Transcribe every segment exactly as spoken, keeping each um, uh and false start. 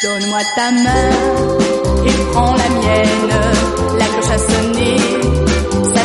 Donne-moi ta main et prends la mienne. La cloche a sonné, ça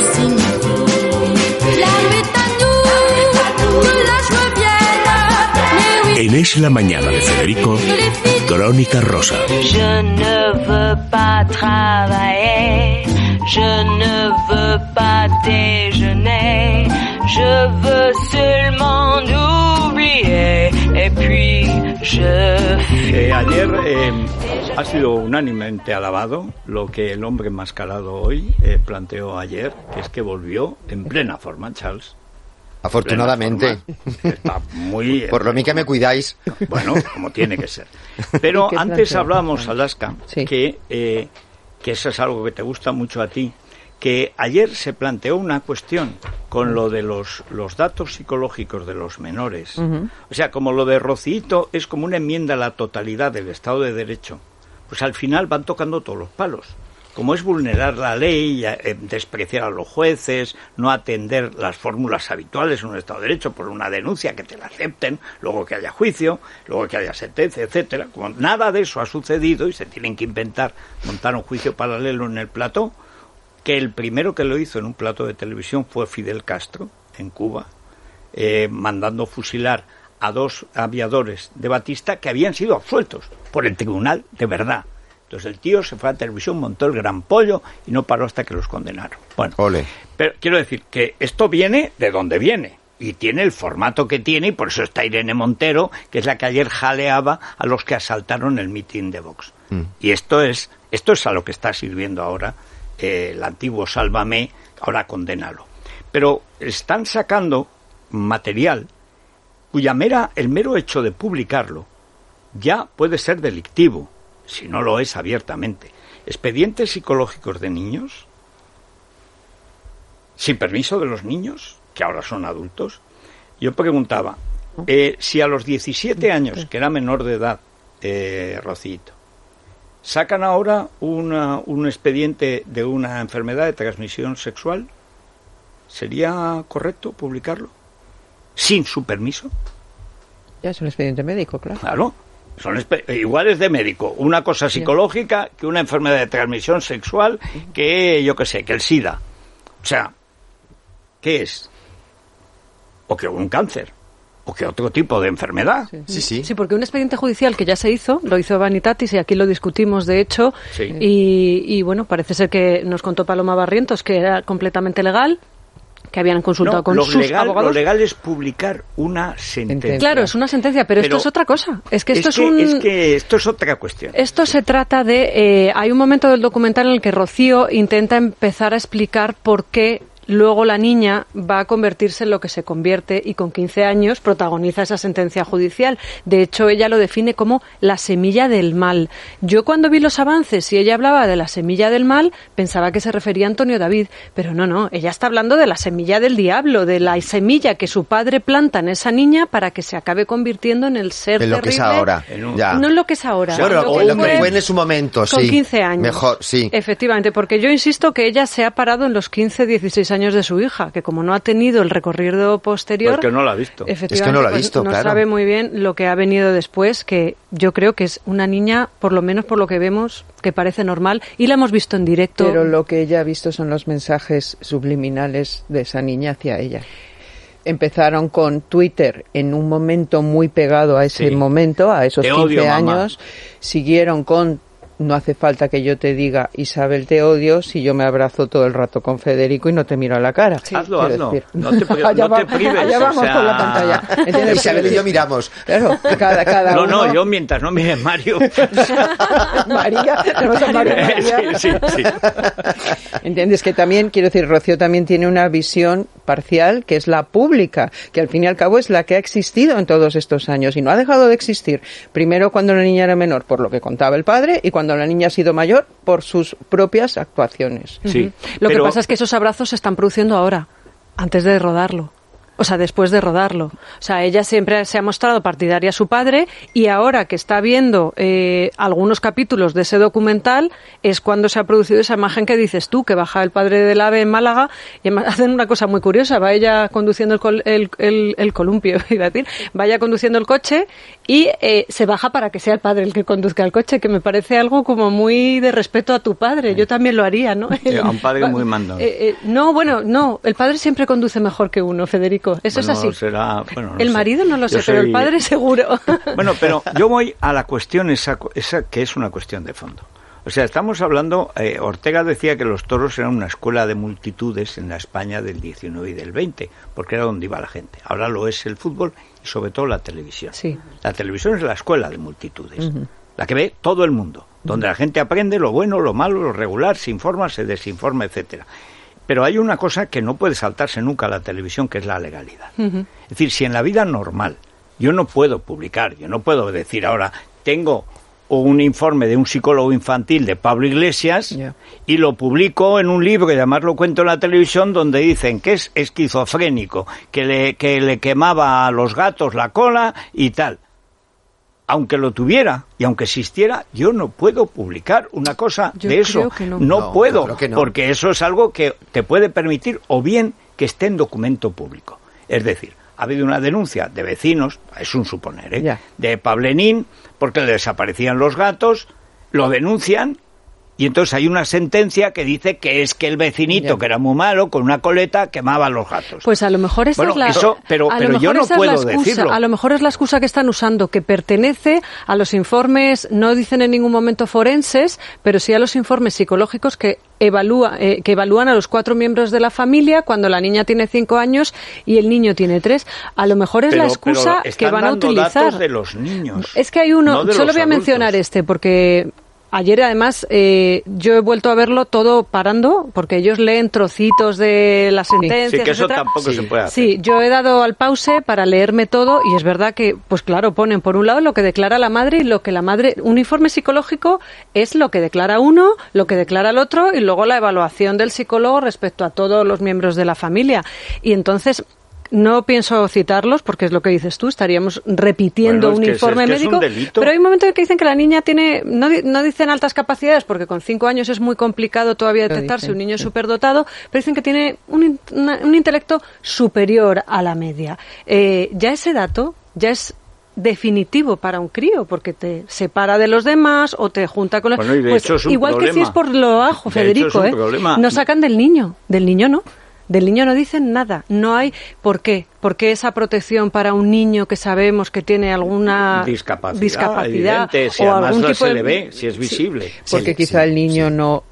signifie la nuit à nous, que la joie vienne. Mais oui. En Es la Mañana de Federico, Crónica Rosa. Je ne veux pas travailler, je ne veux pas déjeuner, je veux seulement oublier et puis je... Eh, ayer eh, ha sido unánimemente alabado lo que el hombre enmascarado hoy eh, planteó ayer, que es que volvió en plena forma, Charles. Afortunadamente. Está muy... Por lo mí que me cuidáis. Bueno, como tiene que ser. Pero antes hablábamos, Alaska, sí. que, eh, que eso es algo que te gusta mucho a ti, que ayer se planteó una cuestión con lo de los, los datos psicológicos de los menores. Uh-huh. O sea, como lo de Rocito es como una enmienda a la totalidad del Estado de Derecho, pues al final van tocando todos los palos. Como es vulnerar la ley, eh, despreciar a los jueces, no atender las fórmulas habituales en un Estado de Derecho por una denuncia, que te la acepten, luego que haya juicio, luego que haya sentencia, etcétera. Como nada de eso ha sucedido y se tienen que inventar montar un juicio paralelo en el plató, que el primero que lo hizo en un plató de televisión fue Fidel Castro, en Cuba, eh, mandando fusilar a dos aviadores de Batista que habían sido absueltos por el tribunal de verdad. Entonces el tío se fue a televisión, montó el gran pollo y no paró hasta que los condenaron. Bueno, Ole. Pero quiero decir que esto viene de donde viene y tiene el formato que tiene, y por eso está Irene Montero, que es la que ayer jaleaba a los que asaltaron el mitin de Vox. Mm. Y esto es esto es a lo que está sirviendo ahora eh, el antiguo Sálvame, ahora condénalo. Pero están sacando material cuya mera el mero hecho de publicarlo ya puede ser delictivo, si no lo es abiertamente. Expedientes psicológicos de niños, sin permiso de los niños, que ahora son adultos. Yo preguntaba, eh, si a los diecisiete años, que era menor de edad, eh, Rocito, sacan ahora una, un expediente de una enfermedad de transmisión sexual, ¿sería correcto publicarlo? ¿Sin su permiso? Ya es un expediente médico, claro. Claro. Son iguales de médico, una cosa psicológica que una enfermedad de transmisión sexual, que yo qué sé, que el SIDA. O sea, ¿qué es? O que un cáncer, o que otro tipo de enfermedad. Sí, sí. Sí, sí, porque un expediente judicial que ya se hizo, lo hizo Vanitatis y aquí lo discutimos de hecho, sí. y, y bueno, parece ser que nos contó Paloma Barrientos que era completamente legal, que habían consultado no, con lo sus legal, abogados. Lo legal es publicar una sentencia. Claro, es una sentencia, pero, pero esto es otra cosa. Es que esto es, es, que, un... es que esto es otra cuestión. Esto se trata de... Eh, hay un momento del documental en el que Rocío intenta empezar a explicar por qué luego la niña va a convertirse en lo que se convierte y con quince años protagoniza esa sentencia judicial. De hecho, ella lo define como la semilla del mal. Yo cuando vi los avances y ella hablaba de la semilla del mal, pensaba que se refería a Antonio David, pero no, no, ella está hablando de la semilla del diablo, de la semilla que su padre planta en esa niña para que se acabe convirtiendo en el ser en lo terrible. Que es ahora. Ya. No en lo que es ahora. Bueno, lo o que lo fue, que fue en su momento, sí. Con quince años. Mejor, sí. Efectivamente, porque yo insisto que ella se ha parado en los quince, dieciséis años de su hija, que como no ha tenido el recorrido posterior... Porque no la ha visto. Efectivamente, es que no lo ha pues visto, no claro. sabe muy bien lo que ha venido después, que yo creo que es una niña, por lo menos por lo que vemos, que parece normal, y la hemos visto en directo. Pero lo que ella ha visto son los mensajes subliminales de esa niña hacia ella. Empezaron con Twitter en un momento muy pegado a ese sí. momento, a esos te quince odio, años. Mamá. Siguieron con... No hace falta que yo te diga, Isabel, te odio, si yo me abrazo todo el rato con Federico y no te miro a la cara. Sí. Hazlo, hazlo. Decir. No te, pri- no te prives. Allá vamos o sea... con la pantalla. ¿Entiendes? Isabel y yo miramos. Claro, cada, cada no, uno... no, yo mientras no mire Mario. María, tenemos a Mario María. Sí, sí, sí. ¿Entiendes? Que también, quiero decir, Rocío también tiene una visión parcial, que es la pública, que al fin y al cabo es la que ha existido en todos estos años y no ha dejado de existir. Primero cuando la niña era menor, por lo que contaba el padre, y cuando la niña ha sido mayor, por sus propias actuaciones. Sí, uh-huh. Lo pero... que pasa es que esos abrazos se están produciendo ahora, antes de rodarlo. o sea, después de rodarlo. O sea, ella siempre se ha mostrado partidaria a su padre y ahora que está viendo eh, algunos capítulos de ese documental es cuando se ha producido esa imagen que dices tú, que baja el padre del AVE en Málaga y además hacen una cosa muy curiosa, va ella conduciendo el, col, el, el, el columpio, iba a decir, vaya conduciendo el coche y eh, se baja para que sea el padre el que conduzca el coche, que me parece algo como muy de respeto a tu padre. Yo también lo haría, ¿no? Sí, a un padre muy mandón. Eh, eh, no, bueno, no, el padre siempre conduce mejor que uno, Federico. Eso bueno, es así. Será, bueno, no el sé. marido no lo yo sé, soy... pero el padre seguro. Bueno, pero yo voy a la cuestión esa, esa que es una cuestión de fondo. O sea, estamos hablando, eh, Ortega decía que los toros eran una escuela de multitudes en la España del diecinueve y del veinte, porque era donde iba la gente. Ahora lo es el fútbol y sobre todo la televisión. Sí. La televisión es la escuela de multitudes, uh-huh. la que ve todo el mundo, donde uh-huh. la gente aprende lo bueno, lo malo, lo regular, se informa, se desinforma, etcétera. Pero hay una cosa que no puede saltarse nunca a la televisión, que es la legalidad. Uh-huh. Es decir, si en la vida normal yo no puedo publicar, yo no puedo decir ahora, tengo un informe de un psicólogo infantil de Pablo Iglesias yeah. y lo publico en un libro, y además lo cuento en la televisión, donde dicen que es esquizofrénico, que le, que le quemaba a los gatos la cola y tal. Aunque lo tuviera y aunque existiera, yo no puedo publicar una cosa yo de eso. Creo que no. No, no puedo, creo que no. porque eso es algo que te puede permitir, o bien que esté en documento público. Es decir, ha habido una denuncia de vecinos, es un suponer, ¿eh? Yeah. de Pablenín, porque le desaparecían los gatos, lo denuncian, y entonces hay una sentencia que dice que es que el vecinito, yeah. que era muy malo, con una coleta, quemaba a los gatos. Pues a lo mejor esa bueno, es la... Eso, pero pero yo no puedo decirlo. A lo mejor es la excusa que están usando, que pertenece a los informes, no dicen en ningún momento forenses, pero sí a los informes psicológicos que evalúa, eh, que evalúan a los cuatro miembros de la familia cuando la niña tiene cinco años y el niño tiene tres. A lo mejor es pero, la excusa que van a utilizar. Datos de los niños. Es que hay uno, no solo voy a mencionar este, porque... Ayer, además, eh, yo he vuelto a verlo todo parando, porque ellos leen trocitos de las sentencias, sí, que eso etcétera. tampoco sí. se puede hacer. Sí, yo he dado al pause para leerme todo, y es verdad que, pues claro, ponen por un lado lo que declara la madre y lo que la madre... Un informe psicológico es lo que declara uno, lo que declara el otro, y luego la evaluación del psicólogo respecto a todos los miembros de la familia. Y entonces... No pienso citarlos porque es lo que dices tú, estaríamos repitiendo bueno, un que informe es, es médico, un pero hay un momento en que dicen que la niña tiene, no, no dicen altas capacidades porque con cinco años es muy complicado todavía detectarse dicen, un niño sí. superdotado, pero dicen que tiene un, una, un intelecto superior a la media. Eh, ya ese dato ya es definitivo para un crío porque te separa de los demás o te junta con los... Bueno, y de pues, hecho es un igual problema. que si es por lo bajo, Federico, ¿eh? No sacan del niño, del niño no. Del niño no dicen nada, no hay por qué, por qué esa protección para un niño que sabemos que tiene alguna discapacidad, discapacidad evidente, si o además algún tipo se de... le ve, si es visible. Sí, porque sí, quizá sí, el niño sí. no,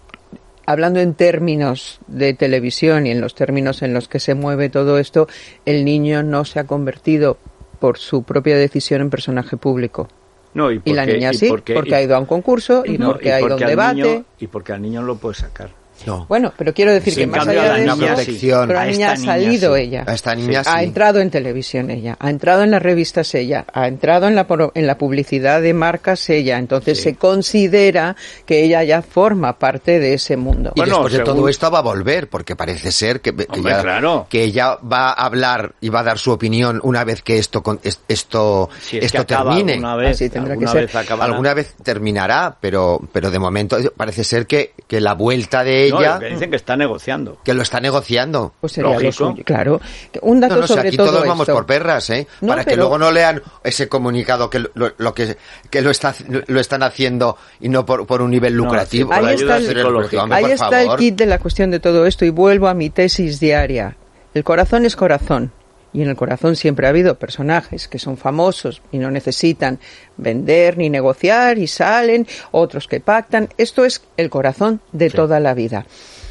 hablando en términos de televisión y en los términos en los que se mueve todo esto, el niño no se ha convertido por su propia decisión en personaje público. No, y, porque, y la niña y sí, porque, porque y, ha ido a un concurso y no, porque y ha ido a un debate. Niño, y porque al niño lo puede sacar. No. Bueno, pero quiero decir sí, que más cambio, allá de la eso, niña, pero la niña ha salido sí. ella. A esta niña sí. Ha entrado en televisión ella, ha entrado en las revistas ella, ha entrado en la en la publicidad de marcas ella, entonces sí. se considera que ella ya forma parte de ese mundo. Y bueno, después según... de todo esto va a volver, porque parece ser que, que, Hombre, ya, claro. que ella va a hablar y va a dar su opinión una vez que esto esto si es esto que acaba termine. Alguna vez, Así tendrá alguna que vez ser. Alguna vez terminará, pero pero de momento parece ser que, que la vuelta de ella... No, que dicen que está negociando. Que lo está negociando. Pues sería Lógico. Lo suyo, claro. Un dato no, no, sobre o sea, aquí todo todos vamos esto. por perras, ¿eh? No, Para pero... que luego no lean ese comunicado que lo, lo que que lo está lo están haciendo y no por, por un nivel lucrativo. No, sí, ahí está, el, el, ahí está el kit de la cuestión de todo esto y vuelvo a mi tesis diaria. El corazón es corazón. Y en el corazón siempre ha habido personajes que son famosos y no necesitan vender ni negociar y salen, otros que pactan. Esto es el corazón de sí. toda la vida.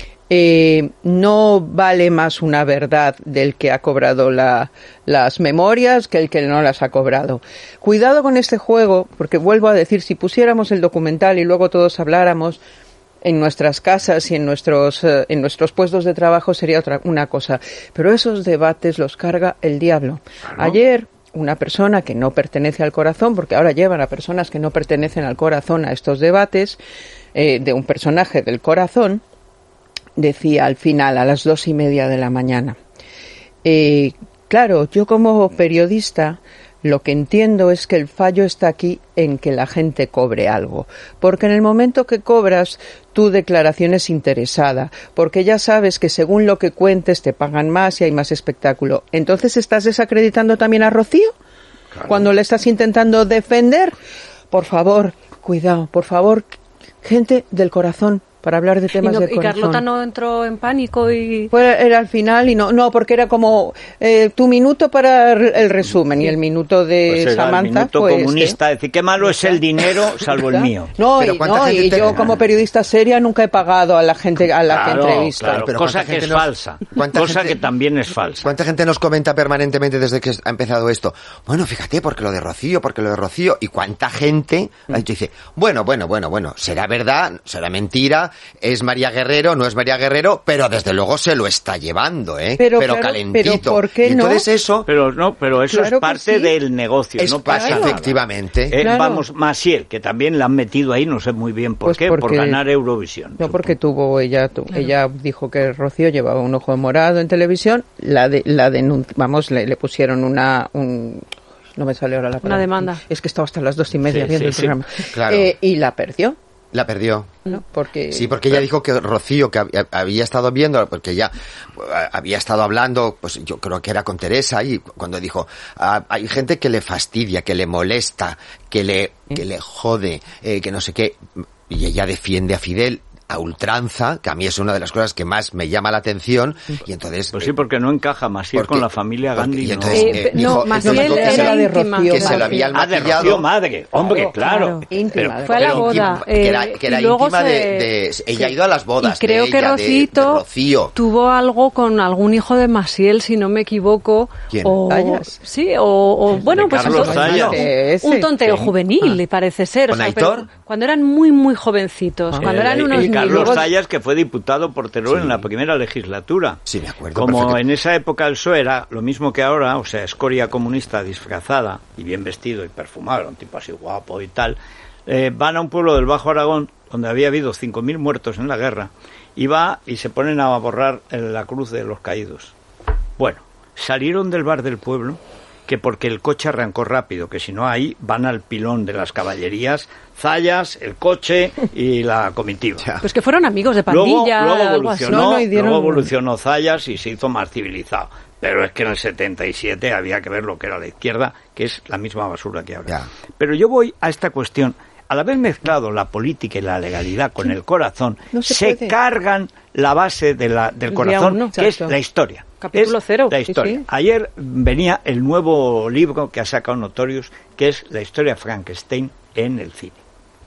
Eh, no vale más una verdad del que ha cobrado la, las memorias que el que no las ha cobrado. Cuidado con este juego, porque vuelvo a decir, si pusiéramos el documental y luego todos habláramos en nuestras casas y en nuestros eh, en nuestros puestos de trabajo sería otra una cosa, pero esos debates los carga el diablo. Claro. Ayer una persona que no pertenece al corazón, porque ahora llevan a personas que no pertenecen al corazón a estos debates, eh, de un personaje del corazón, decía al final, a las dos y media de la mañana, eh, Claro, yo como periodista lo que entiendo es que el fallo está aquí en que la gente cobre algo. Porque en el momento que cobras, tu declaración es interesada. Porque ya sabes que según lo que cuentes te pagan más y hay más espectáculo. Entonces, ¿estás desacreditando también a Rocío? Claro. Cuando le estás intentando defender. Por favor, cuidado, por favor, gente del corazón. Para hablar de temas y no, de corazón. ¿Y Carlota no entró en pánico? y Pues era al final y no, no porque era como eh, tu minuto para el resumen y el minuto de pues Samantha. El minuto pues, comunista, es decir, qué malo es el dinero salvo el mío. No, y, no, y yo como periodista seria nunca he pagado a la gente a la claro, que entrevisto. Claro, pero cosa que es nos, falsa, cosa gente, que también es falsa. ¿Cuánta gente nos comenta permanentemente desde que ha empezado esto? Bueno, fíjate, porque lo de Rocío, porque lo de Rocío, y cuánta gente mm. ha dicho, dice, bueno, bueno, bueno, bueno, será verdad, será mentira, es María Guerrero, no es María Guerrero, pero desde luego se lo está llevando, ¿eh? Pero, pero claro, calentito. Pero ¿por qué y entonces no? eso... Pero no, pero eso claro es parte sí. del negocio, es no pasa nada. Efectivamente. Eh, claro. Vamos, Maciel, que también la han metido ahí, no sé muy bien por pues qué, porque, por ganar Eurovisión. No, supongo. porque tuvo ella, tu, claro. ella dijo que Rocío llevaba un ojo morado en televisión, la de, la denun- vamos, le, le pusieron una... Un, no me sale ahora la palabra. Una demanda. Es que estaba hasta las dos y media sí, viendo sí, el programa. Sí. Claro. Eh, y la perdió. La perdió. ¿No? Porque... Sí, porque ella dijo que Rocío, que había estado viendo, porque ella había estado hablando, pues yo creo que era con Teresa, y cuando dijo, ah, hay gente que le fastidia, que le molesta, que le, que le jode, eh, que no sé qué, y ella defiende a Fidel a ultranza, que a mí es una de las cosas que más me llama la atención, y entonces... Pues sí, porque no encaja Maciel con la familia Gandhi, y entonces, no. Eh, dijo, no, Maciel que, era se, íntima. que se lo había ah, de Rocío madre, hombre, claro. claro. Íntima. Pero, fue a la boda. Íntima, eh, que era, que era íntima se... de, de... Ella sí. ha ido a las bodas y creo de que ella, Rocito de, de Rocío. tuvo algo con algún hijo de Maciel, si no me equivoco. ¿Quién? O, ¿Zayas? Sí, o, o bueno, de pues Carlos entonces, un, un tonteo sí. juvenil, ah. parece ser. ¿Con o sea, Aitor? Cuando eran muy, muy jovencitos, ah. cuando eh, eran unos y Carlos niños. Zayas, que fue diputado por Teruel sí. en la primera legislatura. Sí, me acuerdo. Como perfecto. En esa época el P S O E era lo mismo que ahora, o sea, escoria comunista disfrazada y bien vestido y perfumado, un tipo así guapo y tal, eh, van a un pueblo del Bajo Aragón donde había habido cinco mil muertos en la guerra y va y se ponen a borrar la cruz de los caídos. Bueno, salieron del bar del pueblo que porque el coche arrancó rápido, que si no ahí van al pilón de las caballerías, Zayas, el coche y la comitiva. Pues que fueron amigos de pandilla. Luego, luego evolucionó, no, no, dieron... luego evolucionó Zayas y se hizo más civilizado. Pero es que en el setenta y siete había que ver lo que era la izquierda, que es la misma basura que ahora. Ya. Pero yo voy a esta cuestión. Al haber mezclado la política y la legalidad con el corazón, no se, se cargan la base de la, del corazón, uno, que es la historia. Capítulo es cero. La historia. Sí, sí. Ayer venía el nuevo libro que ha sacado Notorious, que es la historia de Frankenstein en el cine.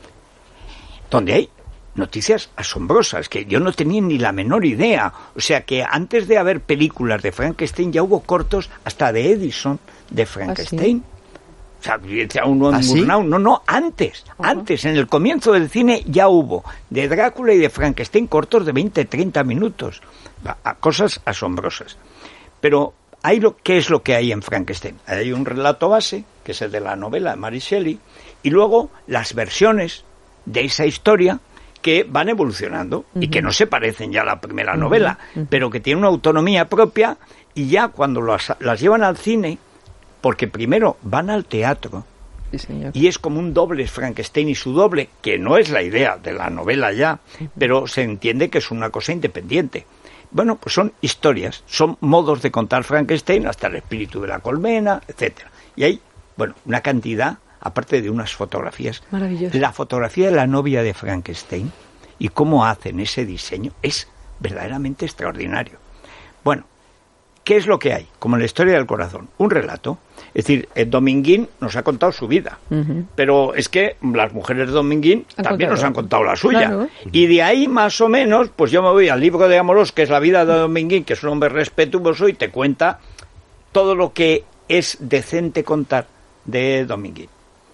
Donde hay noticias asombrosas, que yo no tenía ni la menor idea. O sea, que antes de haber películas de Frankenstein ya hubo cortos hasta de Edison de Frankenstein. ¿Ah, sí? O sea, uno ¿Ah, sí? No, no, antes, uh-huh. antes, en el comienzo del cine ya hubo de Drácula y de Frankenstein cortos de veinte, treinta minutos. A cosas asombrosas. Pero hay lo, ¿qué es lo que hay en Frankenstein? Hay un relato base, que es el de la novela de Mary Shelley, y luego las versiones de esa historia que van evolucionando uh-huh. y que no se parecen ya a la primera uh-huh. novela, uh-huh. pero que tienen una autonomía propia y ya cuando las, las llevan al cine, porque primero van al teatro, sí, señor. Y es como un doble Frankenstein y su doble, que no es la idea de la novela ya, uh-huh. pero se entiende que es una cosa independiente. Bueno, pues son historias, son modos de contar Frankenstein, hasta el espíritu de la colmena, etcétera. Y hay, bueno, una cantidad, aparte de unas fotografías. Maravilloso. La fotografía de la novia de Frankenstein y cómo hacen ese diseño es verdaderamente extraordinario. Bueno, ¿qué es lo que hay? Como en la historia del corazón, un relato. Es decir, el Dominguín nos ha contado su vida, uh-huh. pero es que las mujeres de Dominguín han también contado. Nos han contado la suya. Claro. Y de ahí, más o menos, pues yo me voy al libro de Amorós, que es la vida de Dominguín, que es un hombre respetuoso, y te cuenta todo lo que es decente contar de Dominguín.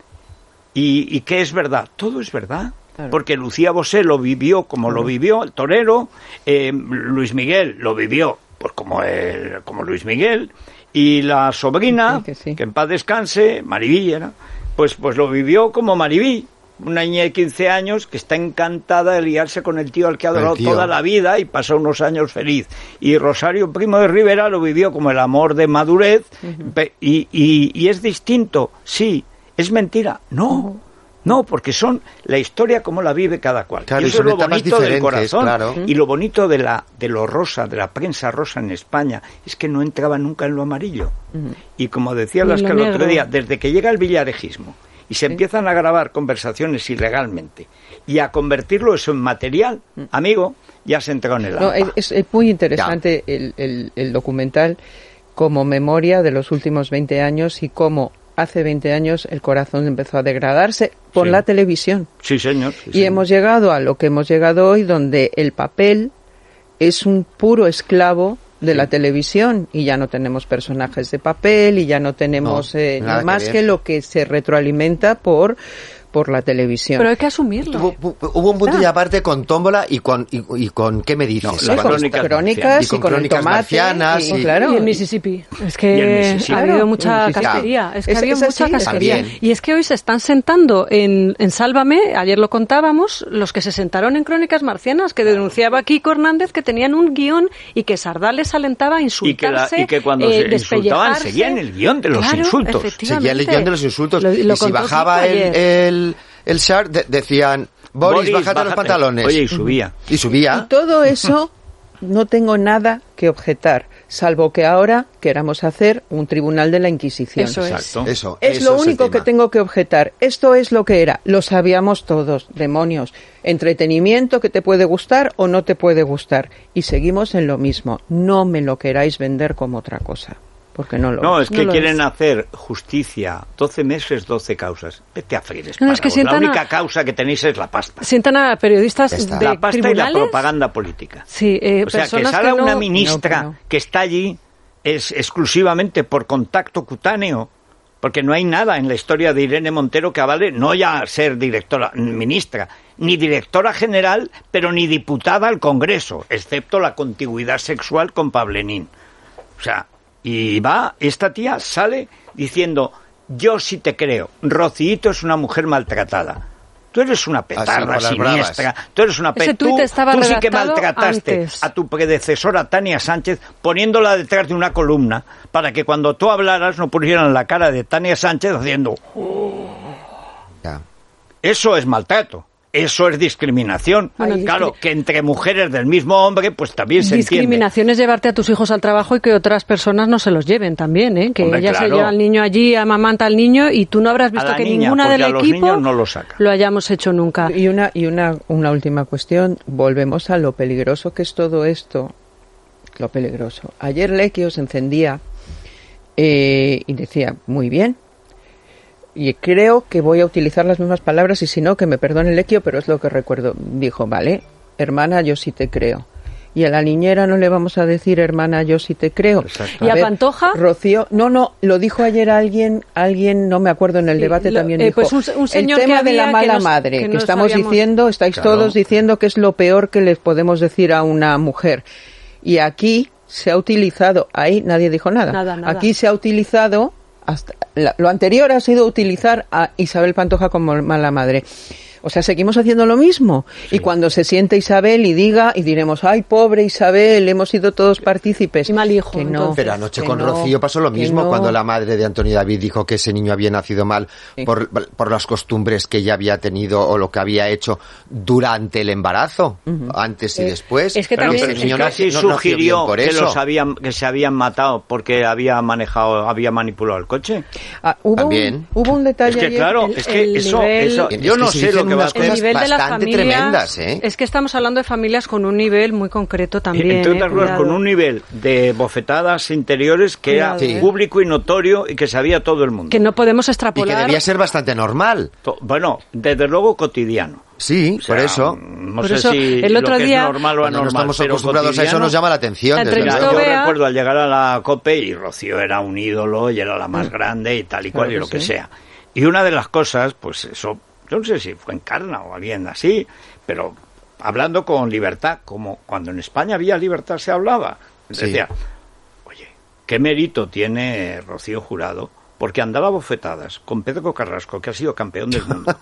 ¿Y, y qué es verdad? Todo es verdad. Claro. Porque Lucía Bosé lo vivió como claro. lo vivió, el torero, eh, Luis Miguel lo vivió pues como el, como Luis Miguel, y la sobrina, sí, que, sí. que en paz descanse, Maribí era, pues, pues lo vivió como Maribí, una niña de quince años que está encantada de liarse con el tío al que ha adorado toda la vida y pasa unos años feliz. Y Rosario Primo de Rivera lo vivió como el amor de madurez. Uh-huh. y, y, y es distinto, sí, es mentira, no. Uh-huh. No, porque son la historia como la vive cada cual. Claro, y eso es lo bonito del corazón. Claro. Y lo bonito de la de lo rosa, de la prensa rosa en España, es que no entraba nunca en lo amarillo. Uh-huh. Y como decía Lasca el otro día, desde que llega el villarejismo y se ¿Sí? empiezan a grabar conversaciones ilegalmente y a convertirlo eso en material, uh-huh. amigo, ya se entró en el no, es, es muy interesante el, el, el documental como memoria de los últimos veinte años y cómo hace veinte años el corazón empezó a degradarse por sí. la televisión. Sí, señor. Sí, y señor. hemos llegado a lo que hemos llegado hoy, donde el papel es un puro esclavo de sí. la televisión y ya no tenemos personajes de papel y ya no tenemos no, eh, más que, que lo que se retroalimenta por por la televisión. Pero hay que asumirlo. Hubo, hubo un punto y aparte con Tómbola y con y, y con ¿qué me dices? No, con crónicas, crónicas y con, y con crónicas marcianas y, y, claro. y el Mississippi. Es que Mississippi. ha habido mucha casquería. Es que es, ha habido es mucha casquería. Y es que hoy se están sentando en, en Sálvame, ayer lo contábamos, los que se sentaron en Crónicas Marcianas, que denunciaba Kiko Hernández que tenían un guión y que Sardá les alentaba a insultarse, y que, la, y que cuando eh, se insultaban seguían el guión de los claro, insultos. Seguían el guión de los insultos. Lo, lo y si bajaba el, el el Shar de, decían Boris, Boris bájate, bájate los pantalones. Oye, y subía. Y subía. Y todo eso no tengo nada que objetar, salvo que ahora queramos hacer un tribunal de la Inquisición. Eso Exacto. es. Eso, es eso lo es único que tengo que objetar. Esto es lo que era. Lo sabíamos todos, demonios. Entretenimiento que te puede gustar o no te puede gustar. Y seguimos en lo mismo. No me lo queráis vender como otra cosa. Porque no lo No, es, es que no quieren es. hacer justicia, doce meses, doce causas. Vete a freír no, es que La única a, causa que tenéis es la pasta. Sientan a periodistas de La pasta tribunales. Y la propaganda política. Sí, eh, o sea, que salga que no, una ministra no, no. que está allí es exclusivamente por contacto cutáneo, porque no hay nada en la historia de Irene Montero que avale no ya ser directora, ministra, ni directora general, pero ni diputada al Congreso, excepto la contigüidad sexual con Pablenín. O sea... Y va, esta tía sale diciendo, yo sí te creo, Rocíito es una mujer maltratada. Tú eres una petarda siniestra, tú eres una petarda. Tú, tú sí que maltrataste antes. a tu predecesora Tania Sánchez poniéndola detrás de una columna para que cuando tú hablaras no pusieran la cara de Tania Sánchez haciendo... Oh. Ya. Eso es maltrato. Eso es discriminación. Bueno, claro, discri- que entre mujeres del mismo hombre, pues también se entiende. Discriminación es llevarte a tus hijos al trabajo y que otras personas no se los lleven también, ¿eh? Que Hombre, ella claro. se lleva al niño allí, amamanta al niño y tú no habrás visto que niña, ninguna del equipo no lo, saca. lo hayamos hecho nunca. Y una y una una última cuestión, volvemos a lo peligroso que es todo esto. Lo peligroso. Ayer Lequio se encendía eh, y decía, muy bien. Y creo que voy a utilizar las mismas palabras y si no, que me perdone Lequio, pero es lo que recuerdo. Dijo, vale, hermana, yo sí te creo. Y a la niñera no le vamos a decir, hermana, yo sí te creo. Exacto. ¿Y a, a ver, Pantoja? Rocío, no, no, lo dijo ayer alguien, alguien, no me acuerdo, en el debate sí, lo, también eh, dijo. Pues un, un señor el tema que de la mala que nos, madre, que, que estamos sabíamos... diciendo, estáis claro. todos diciendo que es lo peor que les podemos decir a una mujer. Y aquí se ha utilizado, ahí nadie dijo nada. Nada, nada. Aquí se ha utilizado... Hasta la, lo anterior ha sido utilizar a Isabel Pantoja como mala madre. O sea, seguimos haciendo lo mismo. Sí. Y cuando se siente Isabel y diga, y diremos, ay, pobre Isabel, hemos sido todos partícipes. Y mal hijo. Que no, entonces, pero anoche con no, Rocío pasó lo mismo no. cuando la madre de Antonio David dijo que ese niño había nacido mal sí. por, por las costumbres que ella había tenido o lo que había hecho durante el embarazo, uh-huh. antes y eh, después. Es que pero también ese niño casi no, no sugirió por que, eso. Los habían, que se habían matado porque había manejado, había manipulado el coche. Ah, ¿hubo, también. Un, hubo un detalle. Es que ayer, claro, el, es que eso, nivel, eso yo es no que sé lo que va a hacer. El nivel de las bastante familias, tremendas, ¿eh? Es que estamos hablando de familias con un nivel muy concreto también. Entre otras eh, cosas, con un nivel de bofetadas interiores que Cuidado, era sí. público y notorio y que sabía todo el mundo. Que no podemos Y extrapolar. que debía ser bastante normal. Bueno, desde luego cotidiano. Sí, O sea, por eso. No por sé eso, si el otro lo que día, es normal o Cuando no anormal, estamos pero acostumbrados a eso nos llama la atención. La desde Mira, entrevistó yo Bea. recuerdo al llegar a la COPE y Rocío era un ídolo y era la más grande y tal y cual Claro y que lo que sí. sea. Y una de las cosas, pues eso, yo no sé si fue Encarna o alguien así, pero hablando con libertad, como cuando en España había libertad se hablaba. Sí. Decía, oye, ¿qué mérito tiene Rocío Jurado? Porque andaba bofetadas con Pedro Carrasco, que ha sido campeón del mundo.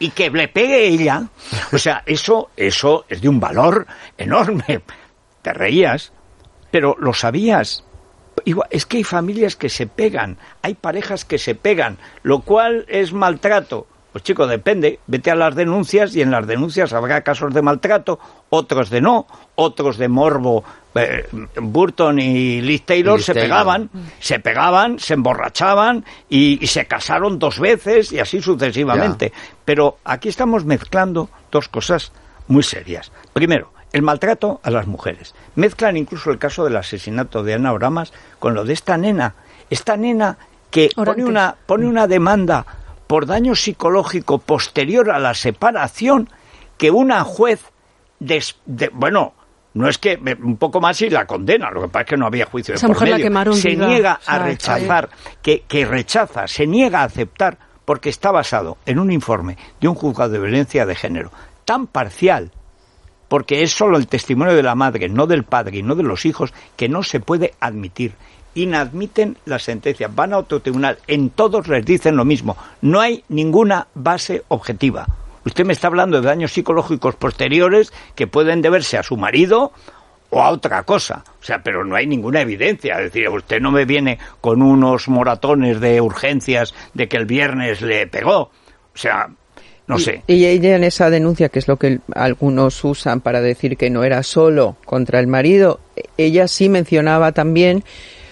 y que le pegue ella, o sea, eso, eso es de un valor enorme. Te reías, pero lo sabías. Igual, es que hay familias que se pegan, hay parejas que se pegan, lo cual es maltrato. Pues chico, depende, vete a las denuncias y en las denuncias habrá casos de maltrato, otros de no, otros de morbo. Eh, Burton y Liz Taylor Liz se Taylor. pegaban, se pegaban, se emborrachaban y, y se casaron dos veces y así sucesivamente. Ya. Pero aquí estamos mezclando dos cosas muy serias. Primero, el maltrato a las mujeres. Mezclan incluso el caso del asesinato de Ana Oramas con lo de esta nena. Esta nena que pone una, pone una demanda por daño psicológico posterior a la separación que una juez, des, de, bueno, no es que un poco más y la condena, lo que pasa es que no había juicio de Esa por mujer medio. La quemaron se viva. niega O sea, a rechazar, que, que rechaza, se niega a aceptar porque está basado en un informe de un juzgado de violencia de género tan parcial, porque es solo el testimonio de la madre, no del padre y no de los hijos, que no se puede admitir. Inadmiten la sentencia, van a otro tribunal, en todos les dicen lo mismo, no hay ninguna base objetiva. Usted me está hablando de daños psicológicos posteriores que pueden deberse a su marido o a otra cosa, o sea, pero no hay ninguna evidencia, es decir, usted no me viene con unos moratones de urgencias de que el viernes le pegó, o sea, no sé. Y, y ella en esa denuncia, que es lo que algunos usan para decir que no era solo contra el marido, ella sí mencionaba también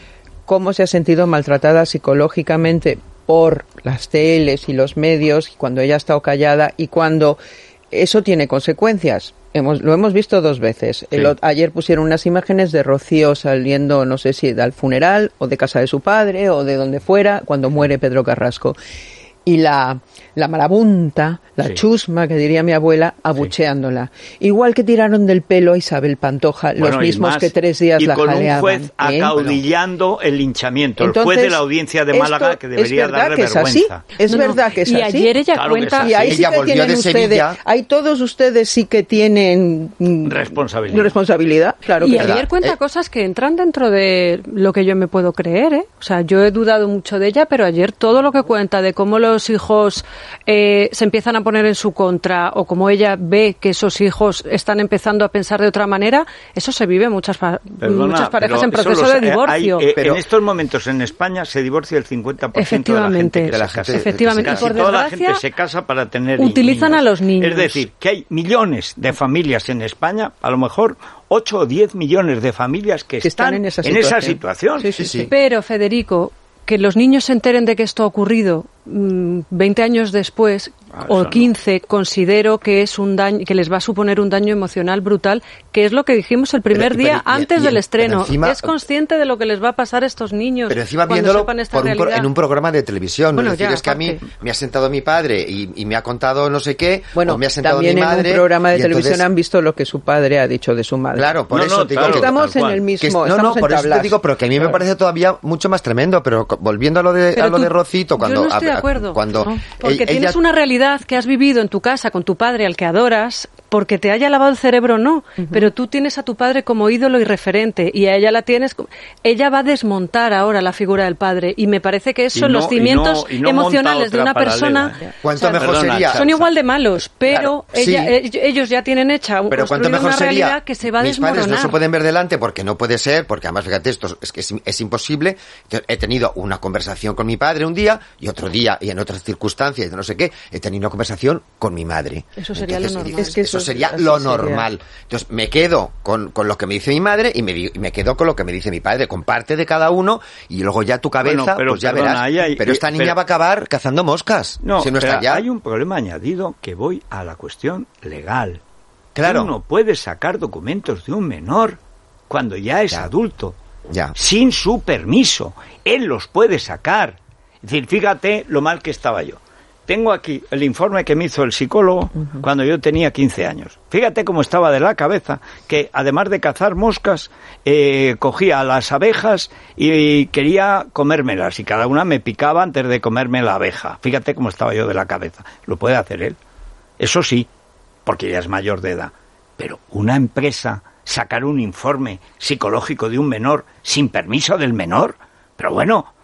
cómo se ha sentido maltratada psicológicamente por las teles y los medios cuando ella ha estado callada y cuando eso tiene consecuencias. Hemos, lo hemos visto dos veces. Sí. El, ayer pusieron unas imágenes de Rocío saliendo, no sé si del funeral o de casa de su padre o de donde fuera, cuando muere Pedro Carrasco. Y la, la marabunta, la sí. chusma, que diría mi abuela, abucheándola. Sí. Igual que tiraron del pelo a Isabel Pantoja, bueno, los mismos más, que tres días la jaleaban. Y con un juez acaudillando ¿eh? el linchamiento. Entonces, el juez de la audiencia de Málaga, que debería darle que es vergüenza. Así, es no, verdad no. que es y así. Y ayer ella claro cuenta... Y ahí sí ella que volvió tienen de ustedes... Sevilla. Ahí todos ustedes sí que tienen... Responsabilidad. Responsabilidad, claro y que ayer verdad. cuenta eh. cosas que entran dentro de lo que yo me puedo creer, ¿eh? O sea, yo he dudado mucho de ella, pero ayer todo lo que cuenta de cómo los hijos... Eh, se empiezan a poner en su contra o como ella ve que esos hijos están empezando a pensar de otra manera, eso se vive en muchas, Perdona, muchas parejas en proceso los, de divorcio. Hay, eh, pero, en estos momentos en España se divorcia el cincuenta por ciento de la gente que de la se gente, casa. Efectivamente, Casi y por toda la desgracia, gente se casa para tener utilizan niños. a los niños. Es decir, que hay millones de familias en España, a lo mejor ocho o diez millones de familias que, que están, están en esa en situación. Esa situación. Sí, sí, sí. Pero, Federico, que los niños se enteren de que esto ha ocurrido mmm, veinte años después ah, o quince, no. considero que es un daño, que les va a suponer un daño emocional brutal, que es lo que dijimos el primer pero, día pero, antes y, y, del estreno. Encima, es consciente de lo que les va a pasar a estos niños. Pero encima cuando viéndolo sepan esta por un pro, en un programa de televisión. Bueno, es decir, ya, es que a mí me ha sentado mi padre y, y me ha contado no sé qué, bueno, o me ha sentado también mi madre. en un programa de televisión entonces, han visto lo que su padre ha dicho de su madre. Claro, por no, eso no, digo claro, que estamos en el mismo. Que, no, no, por eso te digo, pero que a mí claro. me parece todavía mucho más tremendo. Pero volviendo a lo de, a lo tú, de Rocito, cuando yo no estoy de acuerdo. cuando no, porque ella, tienes una realidad que has vivido en tu casa con tu padre al que adoras, porque te haya lavado el cerebro no, uh-huh. pero tú tienes a tu padre como ídolo y referente y a ella la tienes, ella va a desmontar ahora la figura del padre y me parece que eso, no, los cimientos y no, y no emocionales de una persona, ¿cuánto o sea, mejor perdona, sería? Son igual de malos, pero claro, ella, sí. ellos ya tienen hecha pero cuánto mejor una sería, realidad que se va a mis desmoronar. padres no se pueden ver delante porque no puede ser, porque además fíjate esto es que es, es imposible. He tenido una conversación con mi padre un día y otro día y en otras circunstancias no sé qué he tenido una conversación con mi madre. Eso sería Entonces, lo normal. Dices, es que eso, eso sería así lo sería. normal. Entonces me quedo con, con lo que me dice mi madre y me, y me quedo con lo que me dice mi padre, con parte de cada uno y luego ya tu cabeza, bueno, pero, pues ya perdona, verás. ahí hay, pero esta niña pero, va a acabar cazando moscas. No, si no está ya. hay un problema añadido que voy a la cuestión legal. Claro. Tú no puedes sacar documentos de un menor cuando ya es ya. adulto. Ya. Sin su permiso. Él los puede sacar. Es decir, fíjate lo mal que estaba yo. Tengo aquí el informe que me hizo el psicólogo uh-huh. cuando yo tenía quince años. Fíjate cómo estaba de la cabeza, que además de cazar moscas, eh, cogía las abejas y quería comérmelas, y cada una me picaba antes de comerme la abeja. Fíjate cómo estaba yo de la cabeza. Lo puede hacer él. Eso sí, porque ya es mayor de edad. Pero una empresa, sacar un informe psicológico de un menor sin permiso del menor, pero bueno...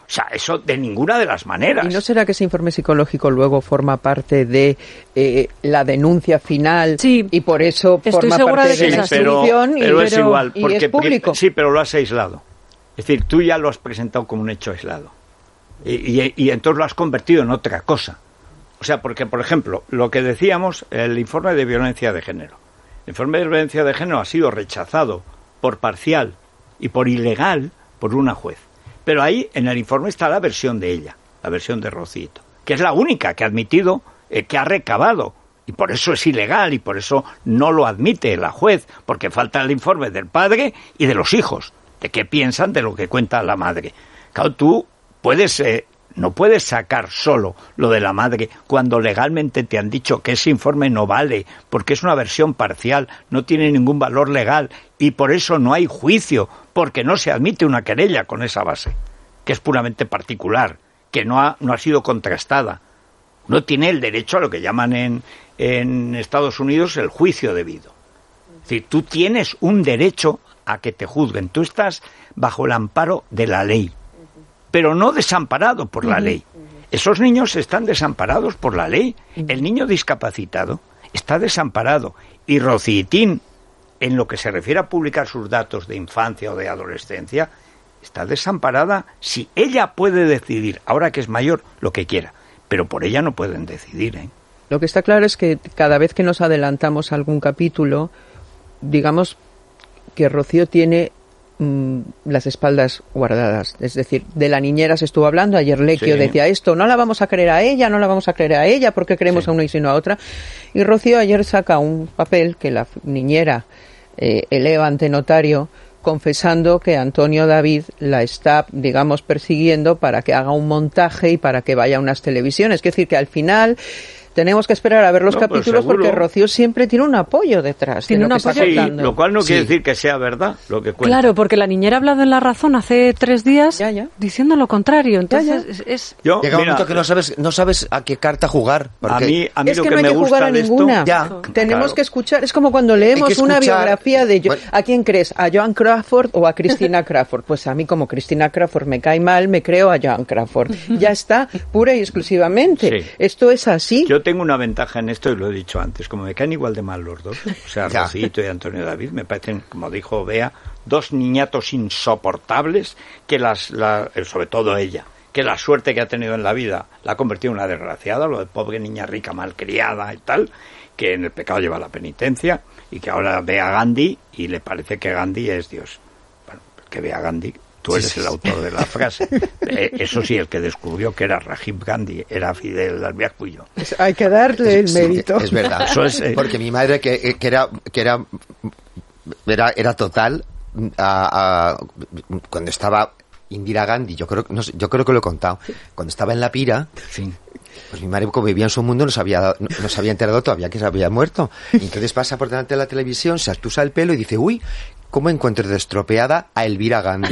O sea, eso de ninguna de las maneras. ¿Y no será que ese informe psicológico luego forma parte de eh, la denuncia final sí, y por eso estoy forma segura parte de que de la es así. instrucción pero, pero y, es pero, igual, y porque es público? Sí, pero lo has aislado. Es decir, tú ya lo has presentado como un hecho aislado. Y, y, y entonces lo has convertido en otra cosa. O sea, porque, por ejemplo, lo que decíamos, el informe de violencia de género. El informe de violencia de género ha sido rechazado por parcial y por ilegal por una juez. Pero ahí en el informe está la versión de ella, la versión de Rocito, que es la única que ha admitido, eh, que ha recabado. Y por eso es ilegal y por eso no lo admite la juez, porque falta el informe del padre y de los hijos, de qué piensan de lo que cuenta la madre. Claro, tú puedes, eh, no puedes sacar solo lo de la madre cuando legalmente te han dicho que ese informe no vale, porque es una versión parcial, no tiene ningún valor legal y por eso no hay juicio, porque no se admite una querella con esa base, que es puramente particular, que no ha, no ha sido contrastada. No tiene el derecho a lo que llaman en, en Estados Unidos el juicio debido. Es decir, tú tienes un derecho a que te juzguen. Tú estás bajo el amparo de la ley, pero no desamparado por la ley. Esos niños están desamparados por la ley. El niño discapacitado está desamparado. Y Rocitín, en lo que se refiere a publicar sus datos de infancia o de adolescencia, está desamparada si ella puede decidir, ahora que es mayor, lo que quiera. Pero por ella no pueden decidir, ¿eh? Lo que está claro es que cada vez que nos adelantamos a algún capítulo, digamos que Rocío tiene mmm, las espaldas guardadas. Es decir, de la niñera se estuvo hablando, ayer Lequio sí. decía esto, no la vamos a creer a ella, no la vamos a creer a ella, porque creemos sí. a una y sino a otra. Y Rocío ayer saca un papel que la niñera eh, eleva ante notario, confesando que Antonio David la está, digamos, persiguiendo para que haga un montaje y para que vaya a unas televisiones. Es decir, que al final tenemos que esperar a ver los no, capítulos pues porque Rocío siempre tiene un apoyo detrás. Tiene de lo un que apoyo, está sí, lo cual no sí. quiere decir que sea verdad lo que cuenta. Claro, porque la niñera ha hablado en La Razón hace tres días ya, ya. diciendo lo contrario. Entonces ya, ya. es, es... Yo, llega un momento que no sabes, no sabes a qué carta jugar. A mí, a mí es lo que, que no hay me que gusta jugar a de ninguna. esto, ya, tenemos claro. que escuchar. Es como cuando leemos escuchar, una biografía de bueno, ¿a quién crees? ¿A Joan Crawford o a Cristina Crawford? Pues a mí como Cristina Crawford me cae mal, me creo a Joan Crawford. Ya está, pura y exclusivamente. Sí. Esto es así. Yo tengo una ventaja en esto y lo he dicho antes, como me caen igual de mal los dos, o sea, Rocito y Antonio David, me parecen, como dijo Bea, dos niñatos insoportables que las, la, sobre todo ella, que la suerte que ha tenido en la vida la ha convertido en una desgraciada, lo de pobre niña rica malcriada y tal, que en el pecado lleva la penitencia y que ahora ve a Gandhi y le parece que Gandhi es Dios. Bueno, que ve a Gandhi, tú eres sí, sí, el autor de la frase. Eh, eso sí, el que descubrió que era Rajiv Gandhi era Fidel Albiacuyo. Hay que darle el mérito. Sí, es verdad. Eso es, eh, porque mi madre que, que era que era era, era total a, a, cuando estaba Indira Gandhi, yo creo no sé, yo creo que lo he contado. Cuando estaba en la pira, sí. Pues mi madre, como vivía en su mundo, no se había, no, no se había enterado todavía que se había muerto. Y entonces pasa por delante de la televisión, se atusa el pelo y dice, uy, ¿cómo encuentro destropeada a Elvira Gandhi?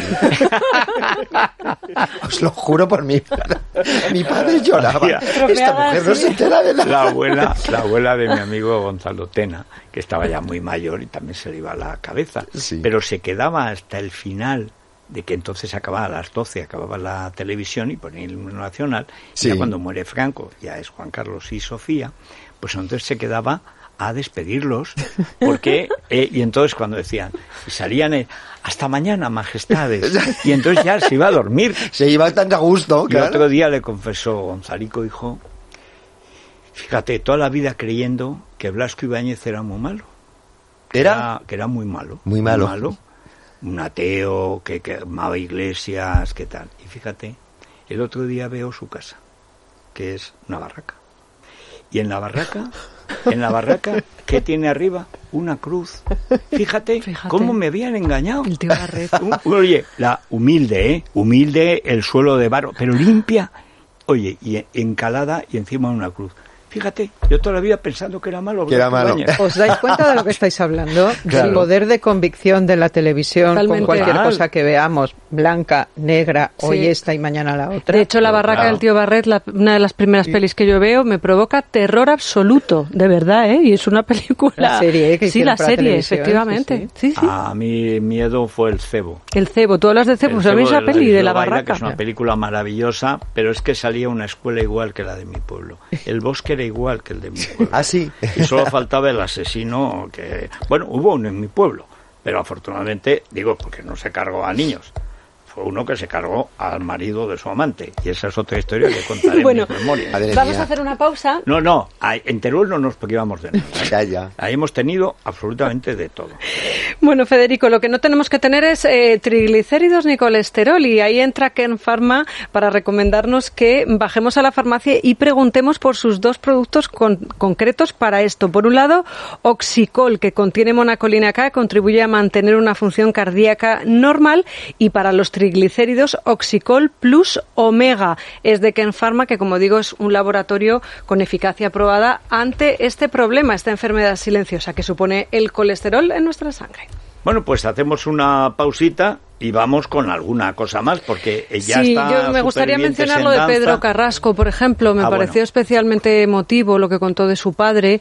Os lo juro por mi padre. Mi padre lloraba. Esta mujer no se entera de nada. La abuela, la abuela de mi amigo Gonzalo Tena, que estaba ya muy mayor y también se le iba la cabeza, sí. Pero se quedaba hasta el final, de que entonces acababa a las doce, acababa la televisión y ponía el himno nacional, sí. Y ya cuando muere Franco, ya es Juan Carlos y Sofía, pues entonces se quedaba a despedirlos, porque eh, y entonces cuando decían, y salían eh, hasta mañana, majestades, y entonces ya se iba a dormir. Se iba tan a gusto, y claro. Otro día le confesó Gonzalico, hijo, fíjate, toda la vida creyendo que Blasco Ibáñez era muy malo. ¿Era? era que era muy malo. Muy malo. Muy malo. Un ateo, que quemaba iglesias, que tal. Y fíjate, el otro día veo su casa, que es una barraca. Y en la barraca, en la barraca, ¿qué tiene arriba? Una cruz. Fíjate, Fíjate. cómo me habían engañado. El tío Garret. Oye, la humilde, ¿eh? Humilde, el suelo de barro, pero limpia. Oye, y encalada y encima una cruz. Fíjate, Yo todavía pensando que era malo. Que era malo. ¿Os dais cuenta de lo que estáis hablando? Claro. Del poder de convicción de la televisión. Totalmente. Con cualquier Total. cosa que veamos, blanca, negra, sí. Hoy esta y mañana la otra. De hecho, La barraca claro. del tío Barret, la, una de las primeras pelis que yo veo, me provoca terror absoluto, de verdad, ¿eh? Y es una película... La serie, ¿eh? Que sí, la serie, efectivamente. Sí, sí. Sí, sí. A mi miedo fue El cebo. El cebo, tú hablas de cebo, pues a mí esa peli de La barraca. Que es una película maravillosa, pero es que salía una escuela igual que la de mi pueblo. El bosque era igual que el de mi pueblo. Ah, sí. Y solo faltaba el asesino que... Bueno, hubo uno en mi pueblo, pero afortunadamente, digo, porque no se cargó a niños. Fue uno que se cargó al marido de su amante. Y esa es otra historia que contaré bueno, en mi memoria. Vamos a hacer una pausa. No, no, en Teruel no nos íbamos de nada. Ya, ya. Ahí hemos tenido absolutamente de todo. Bueno, Federico, lo que no tenemos que tener es eh, triglicéridos ni colesterol. Y ahí entra Ken Pharma para recomendarnos que bajemos a la farmacia y preguntemos por sus dos productos con, concretos para esto. Por un lado, Oxicol, que contiene monacolina K, contribuye a mantener una función cardíaca normal. Y para los triglicéridos, Oxicol Plus Omega. Es de Ken Pharma, que como digo es un laboratorio con eficacia probada ante este problema, esta enfermedad silenciosa que supone el colesterol en nuestra sangre. Bueno, pues hacemos una pausita y vamos con alguna cosa más, porque ya sí, está. Sí, yo me gustaría mencionar lo de Pedro Carrasco, por ejemplo. Me ah, pareció bueno. especialmente emotivo lo que contó de su padre.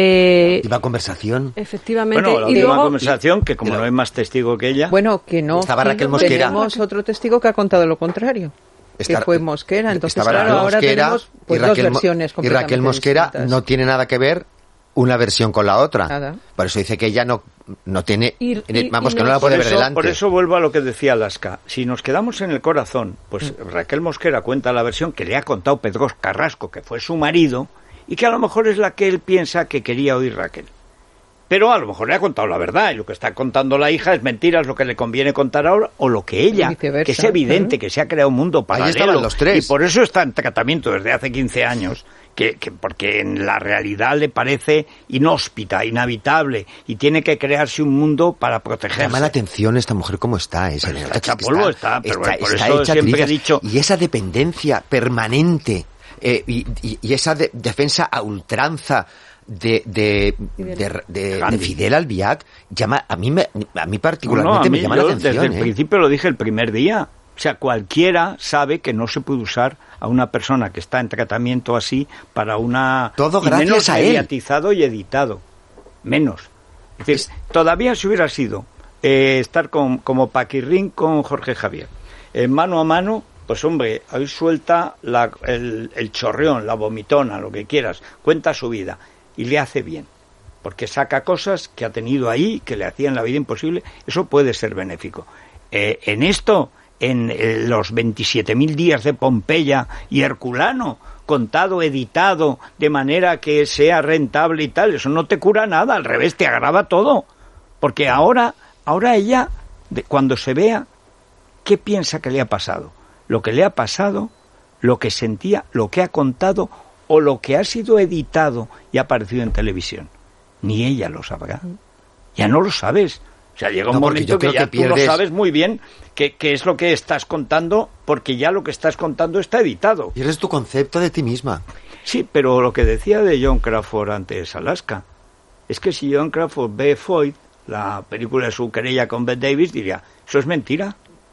Eh, ¿Iba conversación? Efectivamente. Bueno, la y última luego, conversación, que como no hay más testigo que ella... Bueno, que no. Estaba Raquel Mosquera. Tenemos otro testigo que ha contado lo contrario. Estar, que fue Mosquera. Entonces, claro, Raquel ahora Mosquera tenemos pues, y Raquel, dos versiones y Raquel Mosquera distintas. No tiene nada que ver una versión con la otra. Nada. Por eso dice que ella no, no tiene... Y, y, vamos, y que no, no la puede por ver eso, delante. Por eso vuelvo a lo que decía Alaska. Si nos quedamos en el corazón, pues mm. Raquel Mosquera cuenta la versión que le ha contado Pedro Carrasco, que fue su marido, y que a lo mejor es la que él piensa que quería oír Raquel. Pero a lo mejor le ha contado la verdad, y lo que está contando la hija es mentira, es lo que le conviene contar ahora, o lo que ella, que es evidente ¿eh? que se ha creado un mundo paralelo, los tres. y por eso está en tratamiento desde hace quince años, que, que porque en la realidad le parece inhóspita, inhabitable, y tiene que crearse un mundo para protegerse. Llama la atención esta mujer cómo está, esa está hecha polvo, está, pero está, por está eso hecha siempre trizas, he dicho... Y esa dependencia permanente, eh, y, y, y esa de, defensa a ultranza de de, de, de, de, de Fidel Albiac, llama, a mí me, a mí particularmente no, no, a mí, me llama yo, la atención. Desde ¿eh? el principio lo dije el primer día. O sea, cualquiera sabe que no se puede usar a una persona que está en tratamiento así para una... Todo gracias menos a él. mediatizado y editado. Menos. Es decir, es... todavía si hubiera sido eh, estar con, como Paquirrín con Jorge Javier, eh, mano a mano, pues hombre, ahí suelta la, el, el chorreón, la vomitona, lo que quieras, cuenta su vida y le hace bien. Porque saca cosas que ha tenido ahí, que le hacían la vida imposible, eso puede ser benéfico. Eh, en esto... en eh, los veintisiete mil días de Pompeya y Herculano, contado, editado, de manera que sea rentable y tal, eso no te cura nada, al revés, te agrava todo. Porque ahora, ahora ella, de, cuando se vea, ¿qué piensa que le ha pasado? Lo que le ha pasado, lo que sentía, lo que ha contado, o lo que ha sido editado y ha aparecido en televisión. Ni ella lo sabrá. Ya no lo sabes. O sea, llega un no, momento que ya que pierdes... tú no sabes muy bien qué, qué es lo que estás contando, porque ya lo que estás contando está editado. Y eres tu concepto de ti misma. Sí, pero lo que decía de John Crawford antes, Alaska, es que si John Crawford ve Foyt, la película de su querella con Bette Davis, diría, eso es mentira.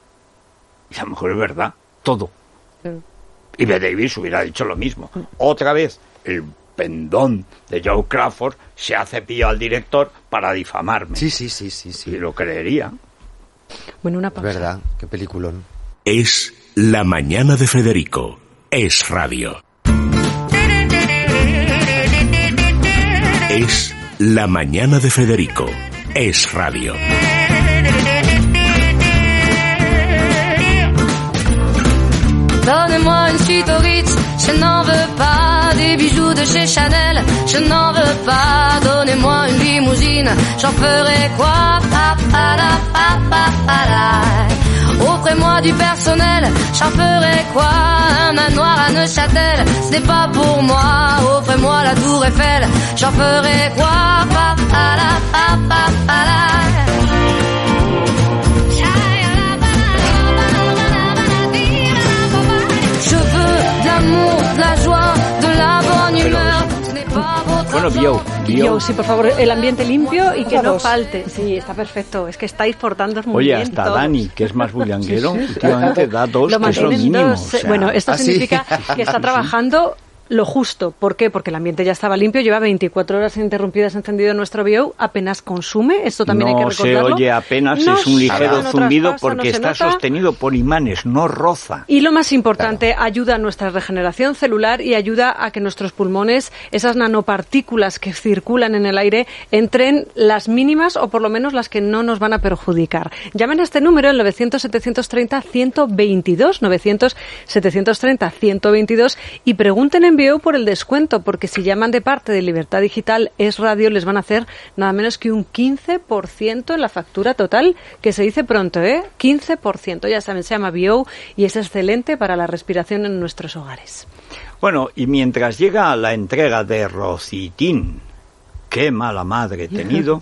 Y a lo mejor es verdad, todo. Sí. Y Bette Davis hubiera dicho lo mismo. Otra vez, el pendón de Joe Crawford se hace pío al director para difamarme. Sí, sí, sí, sí, sí. Y lo creería. Bueno, una pausa. Es verdad, qué peliculón. Es La Mañana de Federico. Es radio. Es La Mañana de Federico. Es radio. Donnez-moi une suite au Ritz, je n'en veux pas. Des bijoux de chez Chanel, je n'en veux pas. Donnez-moi une limousine, j'en ferai quoi? Pa, pa, la, pa, pa, pa, la. Offrez-moi du personnel, j'en ferai quoi? Un manoir à Neuchâtel, ce n'est pas pour moi. Offrez-moi la tour Eiffel, j'en ferai quoi? Pa, pa, la, pa, pa, pa, la. Je veux de l'amour, de la joie, de la bonne humeur. Ce n'est pas Bueno, Biou. Biou, sí, por favor, el ambiente limpio y que no falte. Sí, está perfecto. Es que estáis portándoos muy Oye, bien. Oye, hasta todos. Dani, que es más bullanguero, sí, sí, últimamente da dos, lo que es lo mínimo. Dos, o sea, bueno, esto ¿ah, significa sí? que está trabajando lo justo. ¿Por qué? Porque el ambiente ya estaba limpio, lleva veinticuatro horas ininterrumpidas encendido nuestro Biou, apenas consume, esto también no hay que recordarlo. No se oye apenas, no es un ligero zumbido traspasa, porque no está nota. Sostenido por imanes, no roza. Y lo más importante, claro. ayuda a nuestra regeneración celular y ayuda a que nuestros pulmones, esas nanopartículas que circulan en el aire, entren las mínimas o por lo menos las que no nos van a perjudicar. Llamen a este número, el novecientos, setecientos treinta, ciento veintidós, novecientos, setecientos treinta, ciento veintidós y pregunten en Biou por el descuento, porque si llaman de parte de Libertad Digital Es Radio, les van a hacer nada menos que un quince por ciento en la factura total, que se dice pronto, ¿eh? quince por ciento, ya saben, se llama Biou y es excelente para la respiración en nuestros hogares. Bueno, y mientras llega la entrega de Rocitin, qué mala madre he tenido,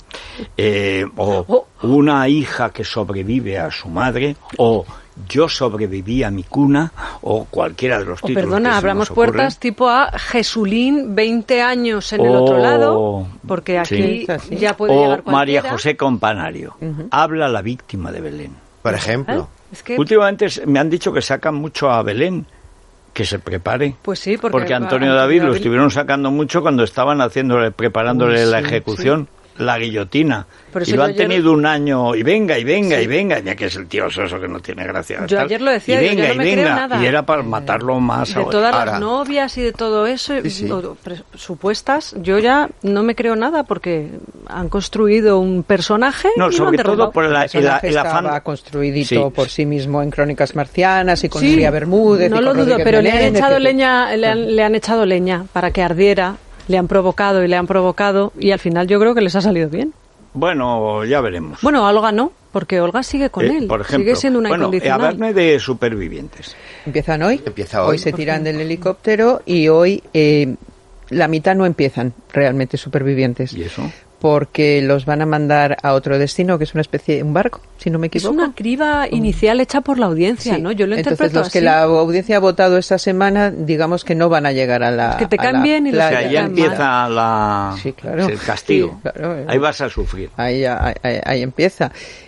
eh, o una hija que sobrevive a su madre, o yo sobreviví a mi cuna, o cualquiera de los o títulos. Perdona, que abramos se puertas tipo a Jesulín, veinte años en oh, el otro lado, porque aquí sí. ya puede o llegar cualquiera. María José Companario, uh-huh. habla la víctima de Belén. Por ejemplo. ¿Eh? Es que... Últimamente me han dicho que sacan mucho a Belén. Que se prepare. Pues sí, porque, porque Antonio David, David lo estuvieron sacando mucho cuando estaban haciéndole, preparándole Uy, sí, la ejecución, sí. la guillotina. Y lo han ayer... tenido un año, y venga, y venga, sí. y venga, ya que es el tío soso que no tiene gracia. Yo ayer lo decía, y venga, yo no y me venga, creo nada. Y era para matarlo más. De ahora. todas ahora. las novias y de todo eso, sí, sí. O, supuestas, yo ya no me creo nada porque han construido un personaje. No, y sobre lo todo por el, el, el, el afán. Estaba construidito sí. por sí mismo en Crónicas Marcianas y con Nuria sí, Bermúdez. No y lo con dudo, pero le han Menéndez, echado que... leña, le han, le han echado leña para que ardiera, le han provocado y le han provocado y al final yo creo que les ha salido bien. Bueno, ya veremos. Bueno, Olga no, porque Olga sigue con eh, él. Por ejemplo, sigue siendo una bueno, incondicional. Hablarme de supervivientes. ¿Empiezan hoy? Empieza hoy. Hoy se tiran del helicóptero y hoy eh, la mitad no empiezan realmente supervivientes. ¿Y eso? Porque los van a mandar a otro destino, que es una especie de un barco, si no me equivoco. Es una criba inicial hecha por la audiencia, sí. ¿no? Yo lo Entonces, interpreto los así. que la audiencia ha votado esta semana, digamos que no van a llegar a la Que te caen bien y los O sea, ya empieza la... sí, claro. el castigo. Sí, claro. Ahí vas a sufrir. Ahí, ahí, ahí, ahí empieza.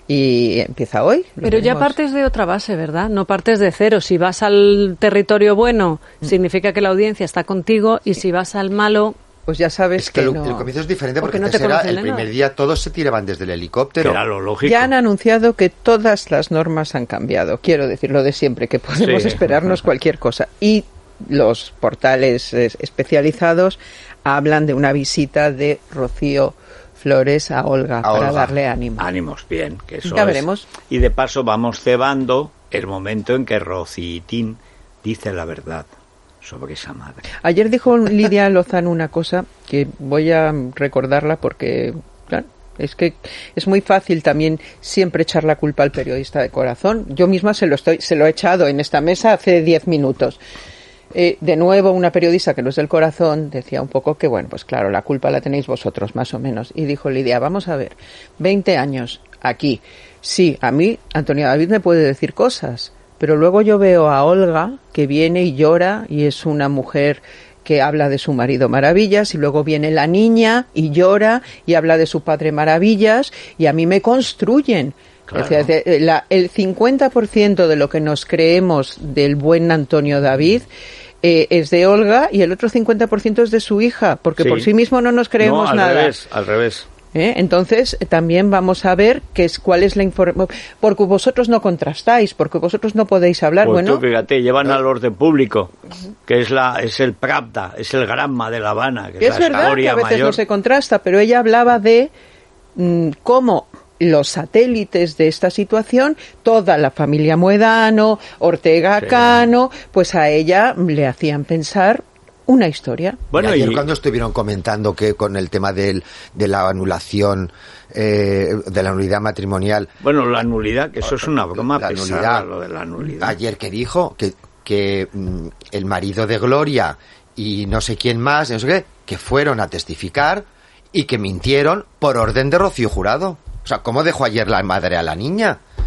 Y empieza hoy. Pero tenemos. ya partes de otra base, ¿verdad? No partes de cero. Si vas al territorio bueno, mm. significa que la audiencia está contigo, y si vas al malo... Pues ya sabes es que, que el, no. el comienzo es diferente porque, porque no te era, el nada. primer día todos se tiraban desde el helicóptero. Que era lo lógico. Ya han anunciado que todas las normas han cambiado. Quiero decir lo de siempre, que podemos sí. esperarnos cualquier cosa. Y los portales especializados hablan de una visita de Rocío Flores a Olga, a para Olga. darle ánimo. Ánimos, bien. Que eso ya es. veremos. Y de paso vamos cebando el momento en que Rocitín dice la verdad sobre esa madre. Ayer dijo Lidia Lozano una cosa que voy a recordarla porque, claro, es que es muy fácil también siempre echar la culpa al periodista de corazón. Yo misma se lo estoy, se lo he echado en esta mesa hace diez minutos. Eh, de nuevo, una periodista que no es del corazón decía un poco que, bueno, pues claro, la culpa la tenéis vosotros, más o menos. Y dijo Lidia, vamos a ver, veinte años aquí. Sí, a mí, Antonio David me puede decir cosas, pero luego yo veo a Olga que viene y llora y es una mujer que habla de su marido maravillas, y luego viene la niña y llora y habla de su padre maravillas, y a mí me construyen. Claro. O sea, de, la, el cincuenta por ciento de lo que nos creemos del buen Antonio David eh, es de Olga, y el otro cincuenta por ciento es de su hija, porque sí. por sí mismo no nos creemos no, al nada. Al revés, al revés. ¿Eh? Entonces eh, también vamos a ver qué es cuál es la información, porque vosotros no contrastáis, porque vosotros no podéis hablar. Pues bueno, tú, fíjate, llevan al orden público, que es la es el Pravda, es el Granma de La Habana, que, que es, es la verdad historia que a veces mayor. no se contrasta, pero ella hablaba de mmm, cómo los satélites de esta situación, toda la familia Muedano, Ortega sí. Cano, pues a ella le hacían pensar una historia. Bueno, y ayer y... cuando estuvieron comentando que con el tema del, de la anulación eh, de la nulidad matrimonial. Bueno, la nulidad, que eso es una broma la pesada, nulidad, lo de la nulidad. Ayer que dijo que, que mm, el marido de Gloria y no sé quién más, no sé qué, que fueron a testificar y que mintieron por orden de Rocío Jurado. O sea, ¿cómo dejó ayer la madre a la niña?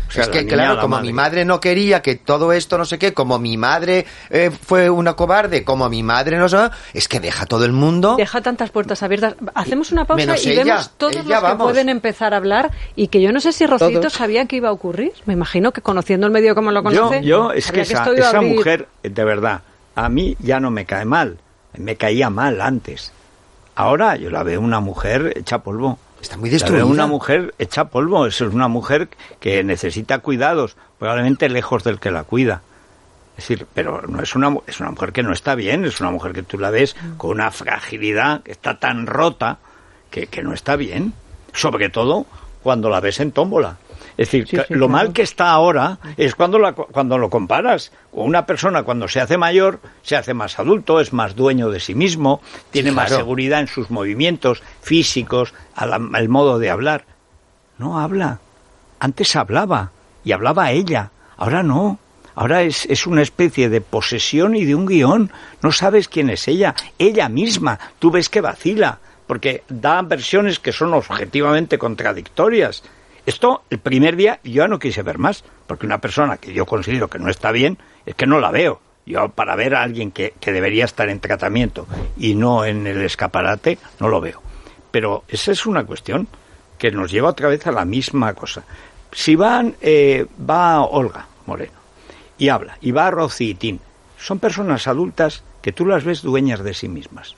O sea, es que, claro, como madre. mi madre no quería que todo esto no sé qué, como mi madre eh, fue una cobarde, como mi madre no sé, es que deja todo el mundo. Deja tantas puertas abiertas. Hacemos una pausa Menos y ella, vemos todos ella, los que vamos. pueden empezar a hablar y que yo no sé si Rocito Todos. sabía que iba a ocurrir. Me imagino que conociendo el medio como lo conoce. Yo, yo es que sabía esa, esto iba a esa abrir. mujer, de verdad, a mí ya no me cae mal. Me caía mal antes. Ahora yo la veo una mujer hecha polvo. Está muy La destruida. veo una mujer hecha polvo. Eso es una mujer que necesita cuidados, probablemente lejos del que la cuida. Es decir, pero no es una es una mujer que no está bien, es una mujer que tú la ves con una fragilidad, que está tan rota que, que no está bien. Sobre todo cuando la ves en tómbola. Es decir, Sí, que sí, lo claro. mal que está ahora es cuando, la, cuando lo comparas con una persona cuando se hace mayor, se hace más adulto, es más dueño de sí mismo, tiene Sí, más claro. seguridad en sus movimientos físicos, al, al modo de hablar. No habla. Antes hablaba, y hablaba ella. Ahora no. Ahora es, es una especie de posesión y de un guión. No sabes quién es ella. Ella misma. Tú ves que vacila, porque da versiones que son objetivamente contradictorias. Esto, el primer día, yo ya no quise ver más, porque una persona que yo considero que no está bien, es que no la veo. Yo, para ver a alguien que, que debería estar en tratamiento y no en el escaparate, no lo veo. Pero esa es una cuestión que nos lleva otra vez a la misma cosa. Si van, eh, va Olga Moreno y habla, y va Rocío y Tin, son personas adultas que tú las ves dueñas de sí mismas.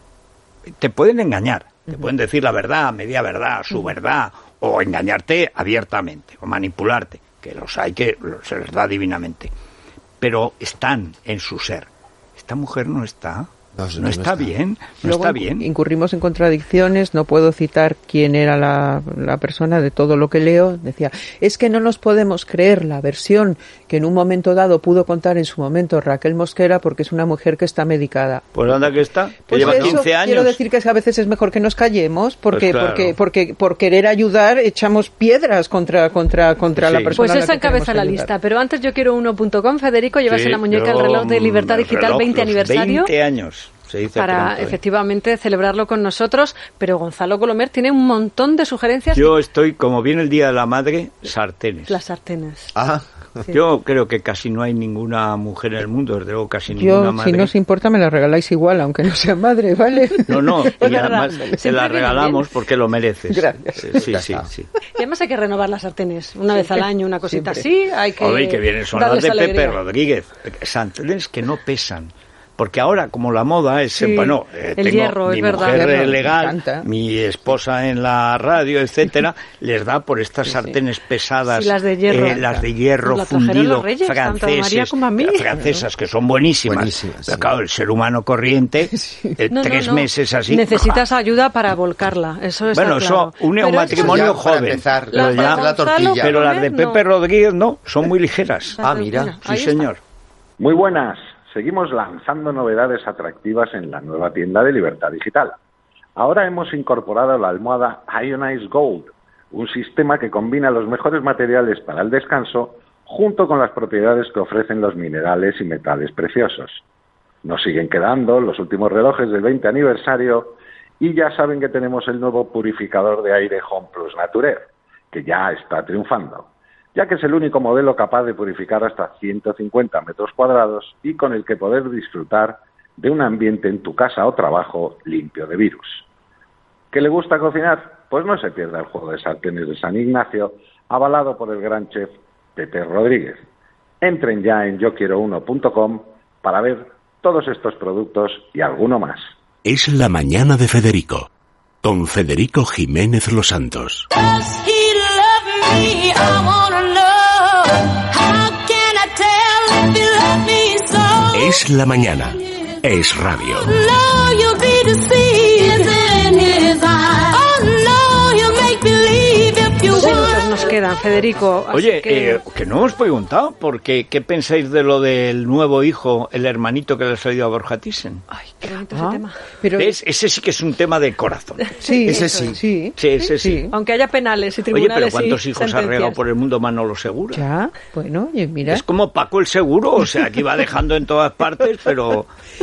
Te pueden engañar, te pueden decir la verdad, media verdad, su verdad, o engañarte abiertamente, o manipularte, que los hay que se les da divinamente. Pero están en su ser. Esta mujer no está. No, No, no está, está. bien, no Luego está bien. incurrimos en contradicciones, no puedo citar quién era la, la persona de todo lo que leo. Decía, es que no nos podemos creer la versión que en un momento dado pudo contar en su momento Raquel Mosquera porque es una mujer que está medicada. Pues anda que está, que Pues lleva eso, quince años. quiero decir que a veces es mejor que nos callemos porque Pues claro. porque porque por querer ayudar echamos piedras contra contra contra Sí. la persona. Pues a la esa que queremos encabeza la ayudar. lista. Pero antes yo quiero uno punto com. Federico, llevas Sí, en la muñeca yo, el reloj de Libertad el Digital reloj, veinte los aniversario. veinte años. Se dice Para pronto, ¿eh? efectivamente celebrarlo con nosotros, pero Gonzalo Colomer tiene un montón de sugerencias. Yo estoy, como viene el Día de la Madre, sartenes. Las sartenes. Ah, Sí. Yo creo que casi no hay ninguna mujer en el mundo, desde luego casi ninguna Yo, madre. si no os importa, me la regaláis igual, aunque no sea madre, ¿vale? No, no, Es y verdad. además te Siempre la viene regalamos bien. porque lo mereces. Gracias. Eh, Sí, Ya sí, está. sí. Y además hay que renovar las sartenes una vez al año, una cosita Siempre. así. Hay que Oye, que vienen son las darles de Pepe alegría. Rodríguez. Sartenes que no pesan. Porque ahora, como la moda es, Sí, bueno, eh, el tengo hierro, mi es verdad. mujer Hierro, me legal, encanta. mi esposa en la radio, etcétera, les da por estas Sí, sí. sartenes pesadas, Sí, las de hierro. eh, las de hierro Nos la trajeron fundido, los Reyes, tanto a franceses, María como a mí. francesas que son buenísimas. Buenísimas, Pero sí. claro, el ser humano corriente, eh, No, no, tres no. meses así. Necesitas ayuda para volcarla, eso está Bueno, claro. eso une Pero un eso matrimonio ya para joven. empezar, pero Las de ya- hacer la Gonzalo tortilla. pero las de Colomer, Pepe no. Rodríguez no, son muy ligeras. Ah, mira. Ahí Sí, está. señor. Muy buenas. Seguimos lanzando novedades atractivas en la nueva tienda de Libertad Digital. Ahora hemos incorporado la almohada Ionize Gold, un sistema que combina los mejores materiales para el descanso junto con las propiedades que ofrecen los minerales y metales preciosos. Nos siguen quedando los últimos relojes del veinte aniversario y ya saben que tenemos el nuevo purificador de aire Home Plus Naturer, que ya está triunfando, ya que es el único modelo capaz de purificar hasta ciento cincuenta metros cuadrados y con el que poder disfrutar de un ambiente en tu casa o trabajo limpio de virus. ¿Qué le gusta cocinar? Pues no se pierda el juego de sartenes de San Ignacio, avalado por el gran chef Pepe Rodríguez. Entren ya en yo quiero uno punto com para ver todos estos productos y alguno más. Es la mañana de Federico, con Federico Jiménez Los Santos. Does he love me? I wanna know. How can I tell if he loves me so? Es la mañana. Es radio. No, you'll be deceived in his eyes. Oh no, you'll make believe if you Dos minutos want. nos quedan, Federico. así Oye, que... eh, que no hemos preguntado, porque ¿qué pensáis de lo del nuevo hijo, el hermanito que le ha salido a Borja Thyssen? Ay, qué bonito Ah, ese tema. pero ¿Ves? Ese sí que es un tema de corazón. sí, Ese eso sí. es, sí. Sí, ese sí. Aunque haya penales y Oye, tribunales pero ¿cuántos y hijos ha sentencias? regado por el mundo Manolo Segura? Ya, bueno, oye, mira. Es como Paco el Seguro, o sea, que va dejando en todas partes, pero...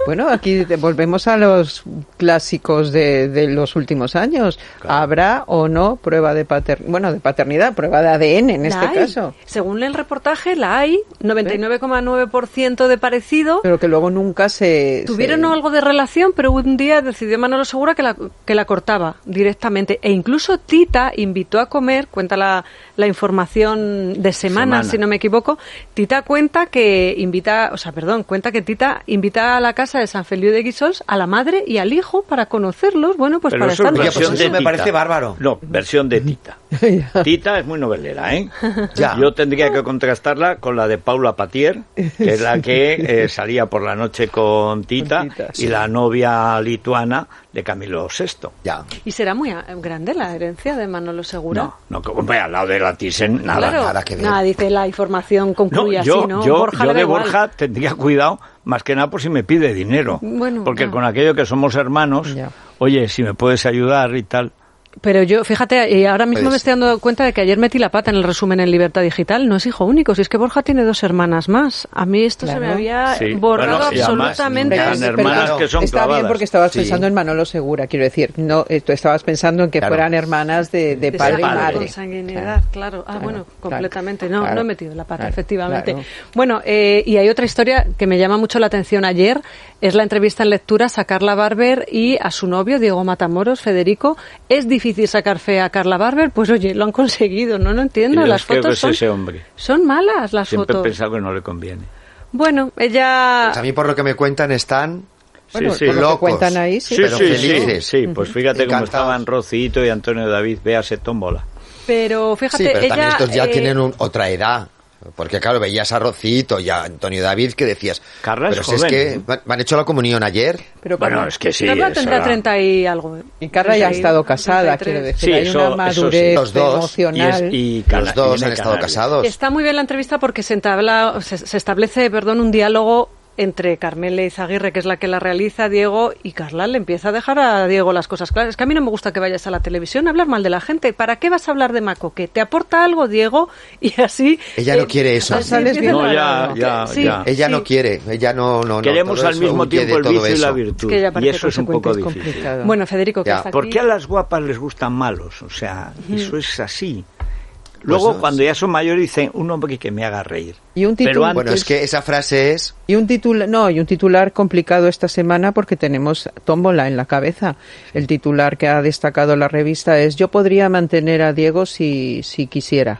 Bueno, aquí volvemos a los clásicos de, de los últimos años. Claro. ¿Habrá o no prueba de paternidad? Bueno, de paternidad, prueba de A D N en la este hay. caso. Según el reportaje, la hay, noventa y nueve coma nueve por ciento de parecido. Pero que luego nunca se... Tuvieron se... algo de relación, pero un día decidió Manolo Segura que la, que la cortaba directamente. E incluso Tita invitó a comer, cuenta la, la información de semana, semana, si no me equivoco. Tita cuenta que invita, o sea, perdón, cuenta que Tita invita a la casa de San Feliu de Guíxols a la madre y al hijo para conocerlos, bueno, pues pero para estar... Oye, pues eso me parece bárbaro. No, versión de Tita. Tita es muy novelera, ¿eh? Ya. Yo tendría que contrastarla con la de Paula Patier, que es la que eh, salía por la noche con Tita, con Tita y sí. la novia lituana de Camilo sexto. Ya. ¿Y será muy grande la herencia de Manolo Segura? No, no, como ve al lado de la Thyssen, nada, claro, nada que ver. Nada, dice la información concluye no, yo, así, ¿no? Yo, Borja yo de igual. Borja tendría cuidado, más que nada por si me pide dinero. Bueno, porque no. con aquello que somos hermanos, ya. oye, si me puedes ayudar y tal... Pero yo, fíjate, y ahora mismo pues, me estoy dando cuenta de que ayer metí la pata en el resumen en Libertad Digital. No es hijo único, si es que Borja tiene dos hermanas más. A mí esto claro. se me había sí. borrado bueno, absolutamente. Además, eran hermanas que son Está clavadas. bien porque estabas sí. pensando en Manolo Segura, quiero decir. No, tú estabas pensando en que claro. fueran hermanas de, de, de padre y padre. madre. Consanguinidad, claro. Ah, claro, bueno, claro, completamente. No, claro, no he metido la pata, claro, efectivamente. claro. Bueno, eh, y hay otra historia que me llama mucho la atención ayer. Es la entrevista en Lecturas a Carla Barber y a su novio, Diego Matamoros, Federico. ¿Es difícil sacar fe a Carla Barber? Pues oye, lo han conseguido, no lo entiendo. Yo las creo fotos que es son, ese hombre. son malas las Siempre fotos. he pensado que no le conviene. Bueno, ella... Pues a mí por lo que me cuentan están... Bueno, sí, sí. por lo locos. que cuentan ahí, sí. Sí, pero sí, felices. sí, sí, pues fíjate cómo Encantados. estaban Rocito y Antonio David, véase tómbola. Pero fíjate, Sí, pero ella... también estos ya eh, tienen un, otra edad. Porque claro, veías a Rocito y a Antonio David que decías... Carla pero es si es joven, que ¿eh? me han hecho la comunión ayer. Pero Bueno, Carla- es que sí. Carla eso tendrá era- treinta y algo. ¿eh? Y Carla ya ha treinta y estado dos, casada, treinta y quiero tres. decir. Sí, Hay eso- una eso sí. madurez Los dos. emocional. Y, es- y Los Cana- dos tiene han estado canales. casados. Está muy bien la entrevista porque se, entabla, se, se establece, perdón, un diálogo entre Carmela Izaguirre, que es la que la realiza, Diego, y Carla le empieza a dejar a Diego las cosas claras. Es que a mí no me gusta que vayas a la televisión a hablar mal de la gente. ¿Para qué vas a hablar de Macoque? ¿Te aporta algo, Diego? Y así... Ella no quiere eso. así Sales empieza bien No, la- ya, ya, Sí, ya. Ella sí. no quiere, ella no... no, no Queremos todo al eso mismo huye tiempo de el todo vicio y la eso. virtud. que ya Y parece eso es un poco consecuente, es difícil. complicado. Bueno, Federico, que Ya. hasta aquí... ¿Por qué a las guapas les gustan malos? O sea, eso es así. Luego, Pues, cuando ya son mayores, dicen, un hombre que me haga reír. Y un Pero título, antes- Bueno, es que esa frase es... Y un titular, no, y un titular complicado esta semana porque tenemos tómbola en la cabeza. El titular que ha destacado la revista es: yo podría mantener a Diego si, si quisiera.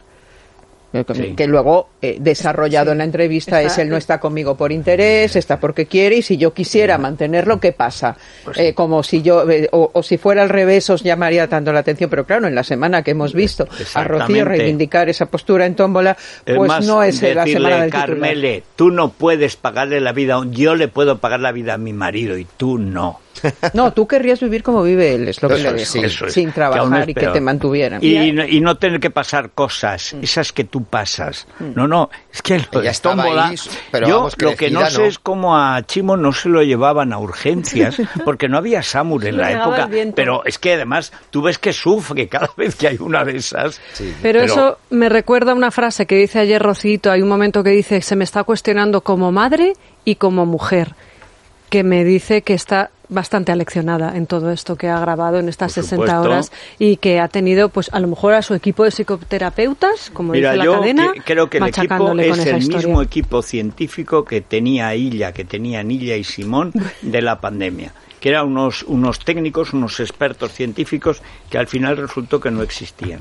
Sí. Que luego, eh, desarrollado Sí. en la entrevista, Está- es él no está conmigo por interés, está porque quiere, y si yo quisiera mantenerlo, ¿qué pasa? Pues Eh, como si yo, eh, o, o si fuera al revés, os llamaría tanto la atención. Pero claro, en la semana que hemos visto a Rocío Exactamente. reivindicar esa postura en tómbola, Es pues más, no es la decirle, semana del titular. Carmele, tú no puedes pagarle la vida, a un- yo le puedo pagar la vida a mi marido y tú no. No, tú querrías vivir como vive él, es lo que Eso le es, dijo, sí, eso es, sin que aún trabajar es y que peor. te mantuvieran. Y, no- y no tener que pasar cosas, Mm. esas que tú pasas. No, no, es que lo Ella de estaba tómbola, ahí, pero yo vamos, lo que no crecida, sé ¿no? es cómo a Chimo no se lo llevaban a urgencias, porque no había SAMUR en Le la pegaba época. el viento. Pero es que además tú ves que sufre cada vez que hay una de esas. Pero, Pero- eso me recuerda a una frase que dice ayer Rocito. Hay un momento que dice: se me está cuestionando como madre y como mujer, que me dice que está bastante aleccionada en todo esto que ha grabado en estas Por sesenta supuesto. horas, y que ha tenido, pues a lo mejor a su equipo de psicoterapeutas, como Mira, dice la yo cadena, que- creo que el equipo machacándole con es esa el historia. mismo equipo científico que tenía Illa, que tenían Illa y Simón de la pandemia, que eran unos, unos técnicos, unos expertos científicos que al final resultó que no existían.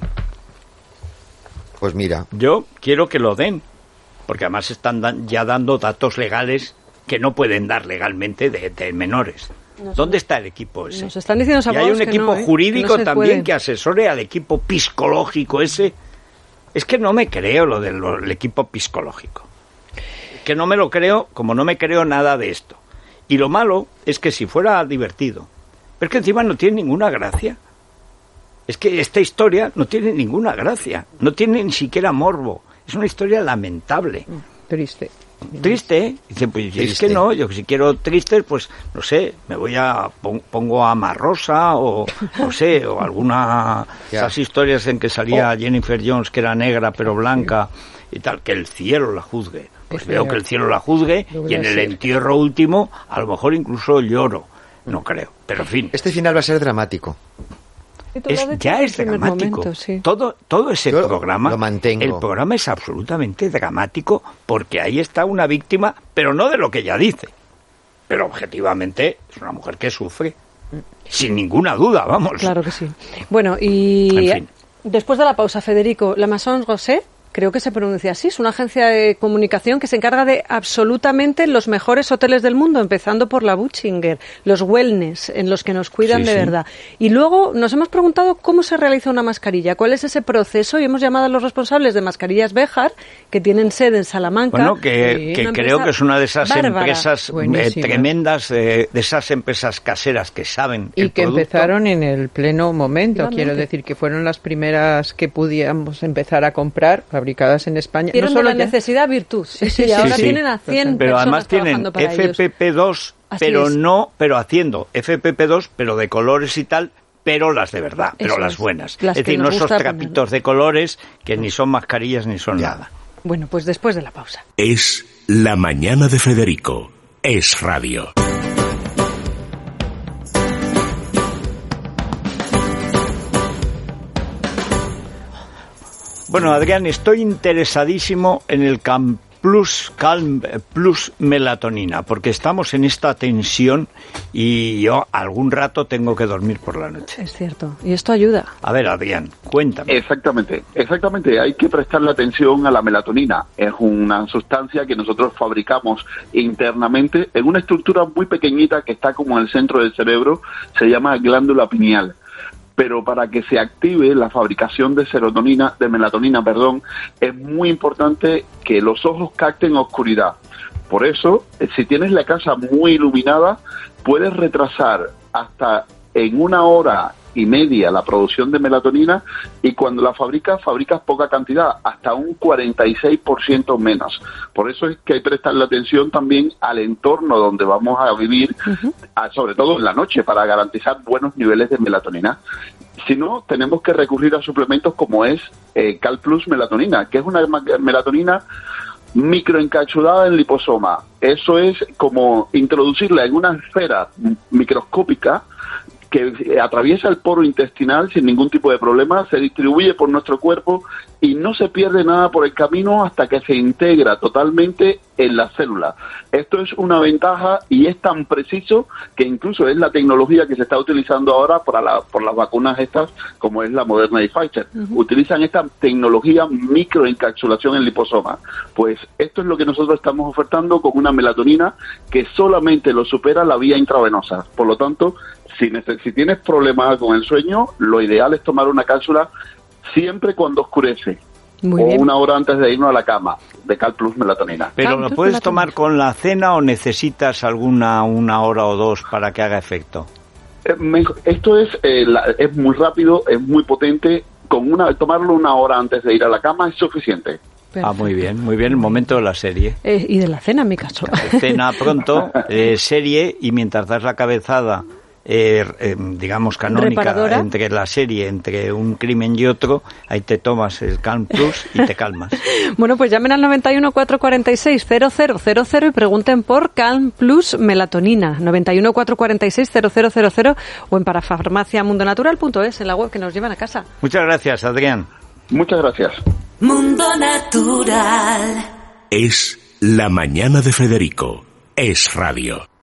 Pues mira, Yo quiero que lo den, porque además están dan- ya dando datos legales que no pueden dar legalmente de, de menores. ¿Dónde está el equipo ese? Nos están diciendo los Y hay abogados un que equipo no, ¿eh? jurídico Que no se también puede. que asesore al equipo psicológico ese. Es que no me creo lo del lo- el equipo psicológico. Que no me lo creo, como no me creo nada de esto. Y lo malo es que si fuera divertido, pero es que encima no tiene ninguna gracia. Es que esta historia no tiene ninguna gracia, no tiene ni siquiera morbo. Es una historia lamentable. Triste. Triste, ¿eh? Dice, pues es Triste. que no, yo si quiero tristes, pues no sé, me voy a pon- pongo a Marrosa o no sé, o alguna Ya. esas historias en que salía Jennifer Jones que era negra pero blanca y tal, que el cielo la juzgue. pues es veo peor. Que el cielo la juzgue y en el entierro último a lo mejor incluso lloro. No creo, pero en fin. Este final va a ser dramático. Es, ya es dramático. Momento, sí. Todo, todo ese Yo programa, lo mantengo. El programa es absolutamente dramático porque ahí está una víctima, pero no de lo que ella dice. Pero objetivamente es una mujer que sufre, sin ninguna duda, vamos. Claro que sí. Bueno, y en fin. Después de la pausa, Federico, la Maison Rosé, creo que se pronuncia así, es una agencia de comunicación que se encarga de absolutamente los mejores hoteles del mundo, empezando por la Butchinger, los wellness, en los que nos cuidan sí, de sí. verdad. Y luego nos hemos preguntado cómo se realiza una mascarilla, cuál es ese proceso, y hemos llamado a los responsables de Mascarillas Béjar, que tienen sede en Salamanca. Bueno, que, que creo que es una de esas bárbara. empresas eh, tremendas, eh, de esas empresas caseras que saben y el que producto. Empezaron en el pleno momento, quiero decir, que fueron las primeras que pudiéramos empezar a comprar, fabricadas en España. Vieron no solo de la ya... necesidad virtud. Sí, sí, y ahora sí, sí. tienen a cien pero personas además tienen para F P P dos, pero es. no, pero haciendo F P P dos, pero de colores y tal, pero las de verdad, pero Eso las es. buenas. Las es decir, no esos trapitos poner. de colores que ni son mascarillas ni son ya. nada. Bueno, pues después de la pausa. Es La Mañana de Federico. Es Radio. Bueno, Adrián, estoy interesadísimo en el Calm Plus, Calm Plus melatonina, porque estamos en esta tensión y yo algún rato tengo que dormir por la noche. Es cierto, y esto ayuda. A ver, Adrián, cuéntame. Exactamente, exactamente. Hay que prestarle atención a la melatonina. Es una sustancia que nosotros fabricamos internamente en una estructura muy pequeñita que está como en el centro del cerebro, se llama glándula pineal. Pero para que se active la fabricación de serotonina, de melatonina, perdón, es muy importante que los ojos capten oscuridad. Por eso, si tienes la casa muy iluminada, puedes retrasar hasta en una hora y media la producción de melatonina, y cuando la fabricas, fabricas poca cantidad, hasta un cuarenta y seis por ciento menos. Por eso es que hay que prestarle atención también al entorno donde vamos a vivir, uh-huh. a, sobre todo en la noche, para garantizar buenos niveles de melatonina. Si no, tenemos que recurrir a suplementos como es eh, Cal Plus melatonina, que es una melatonina microencapsulada en liposoma. Eso es como introducirla en una esfera microscópica que atraviesa el poro intestinal sin ningún tipo de problema, se distribuye por nuestro cuerpo y no se pierde nada por el camino hasta que se integra totalmente en la célula. Esto es una ventaja y es tan preciso que incluso es la tecnología que se está utilizando ahora para la, por las vacunas estas, como es la Moderna y Pfizer. Uh-huh. Utilizan esta tecnología microencapsulación en liposoma. Pues esto es lo que nosotros estamos ofertando con una melatonina que solamente lo supera la vía intravenosa. Por lo tanto, Si, si tienes problemas con el sueño, lo ideal es tomar una cápsula siempre cuando oscurece. Muy o bien. Una hora antes de irnos a la cama, de Cal Plus melatonina. ¿Pero lo puedes tomar con la cena o necesitas alguna una hora o dos para que haga efecto? Eh, me, esto es eh, la, es muy rápido, es muy potente. Con una tomarlo una hora antes de ir a la cama es suficiente. Perfecto. Ah, muy bien, muy bien, el momento de la serie. Eh, y de la cena, en mi caso. Cena pronto, eh, serie, y mientras das la cabezada... Eh, eh, digamos canónica ¿Reparadora? Entre la serie, entre un crimen y otro, ahí te tomas el Calm Plus y te calmas. Bueno, pues llamen al noventa y uno, cuatrocientos cuarenta y seis, cero cero cero cero y pregunten por Calm Plus melatonina, noventa y uno, cuatrocientos cuarenta y seis, cero cero cero cero, o en parafarmacia mundo natural punto es, en la web que nos llevan a casa. Muchas gracias, Adrián. Muchas gracias. Mundo Natural. Es La Mañana de Federico. Es Radio.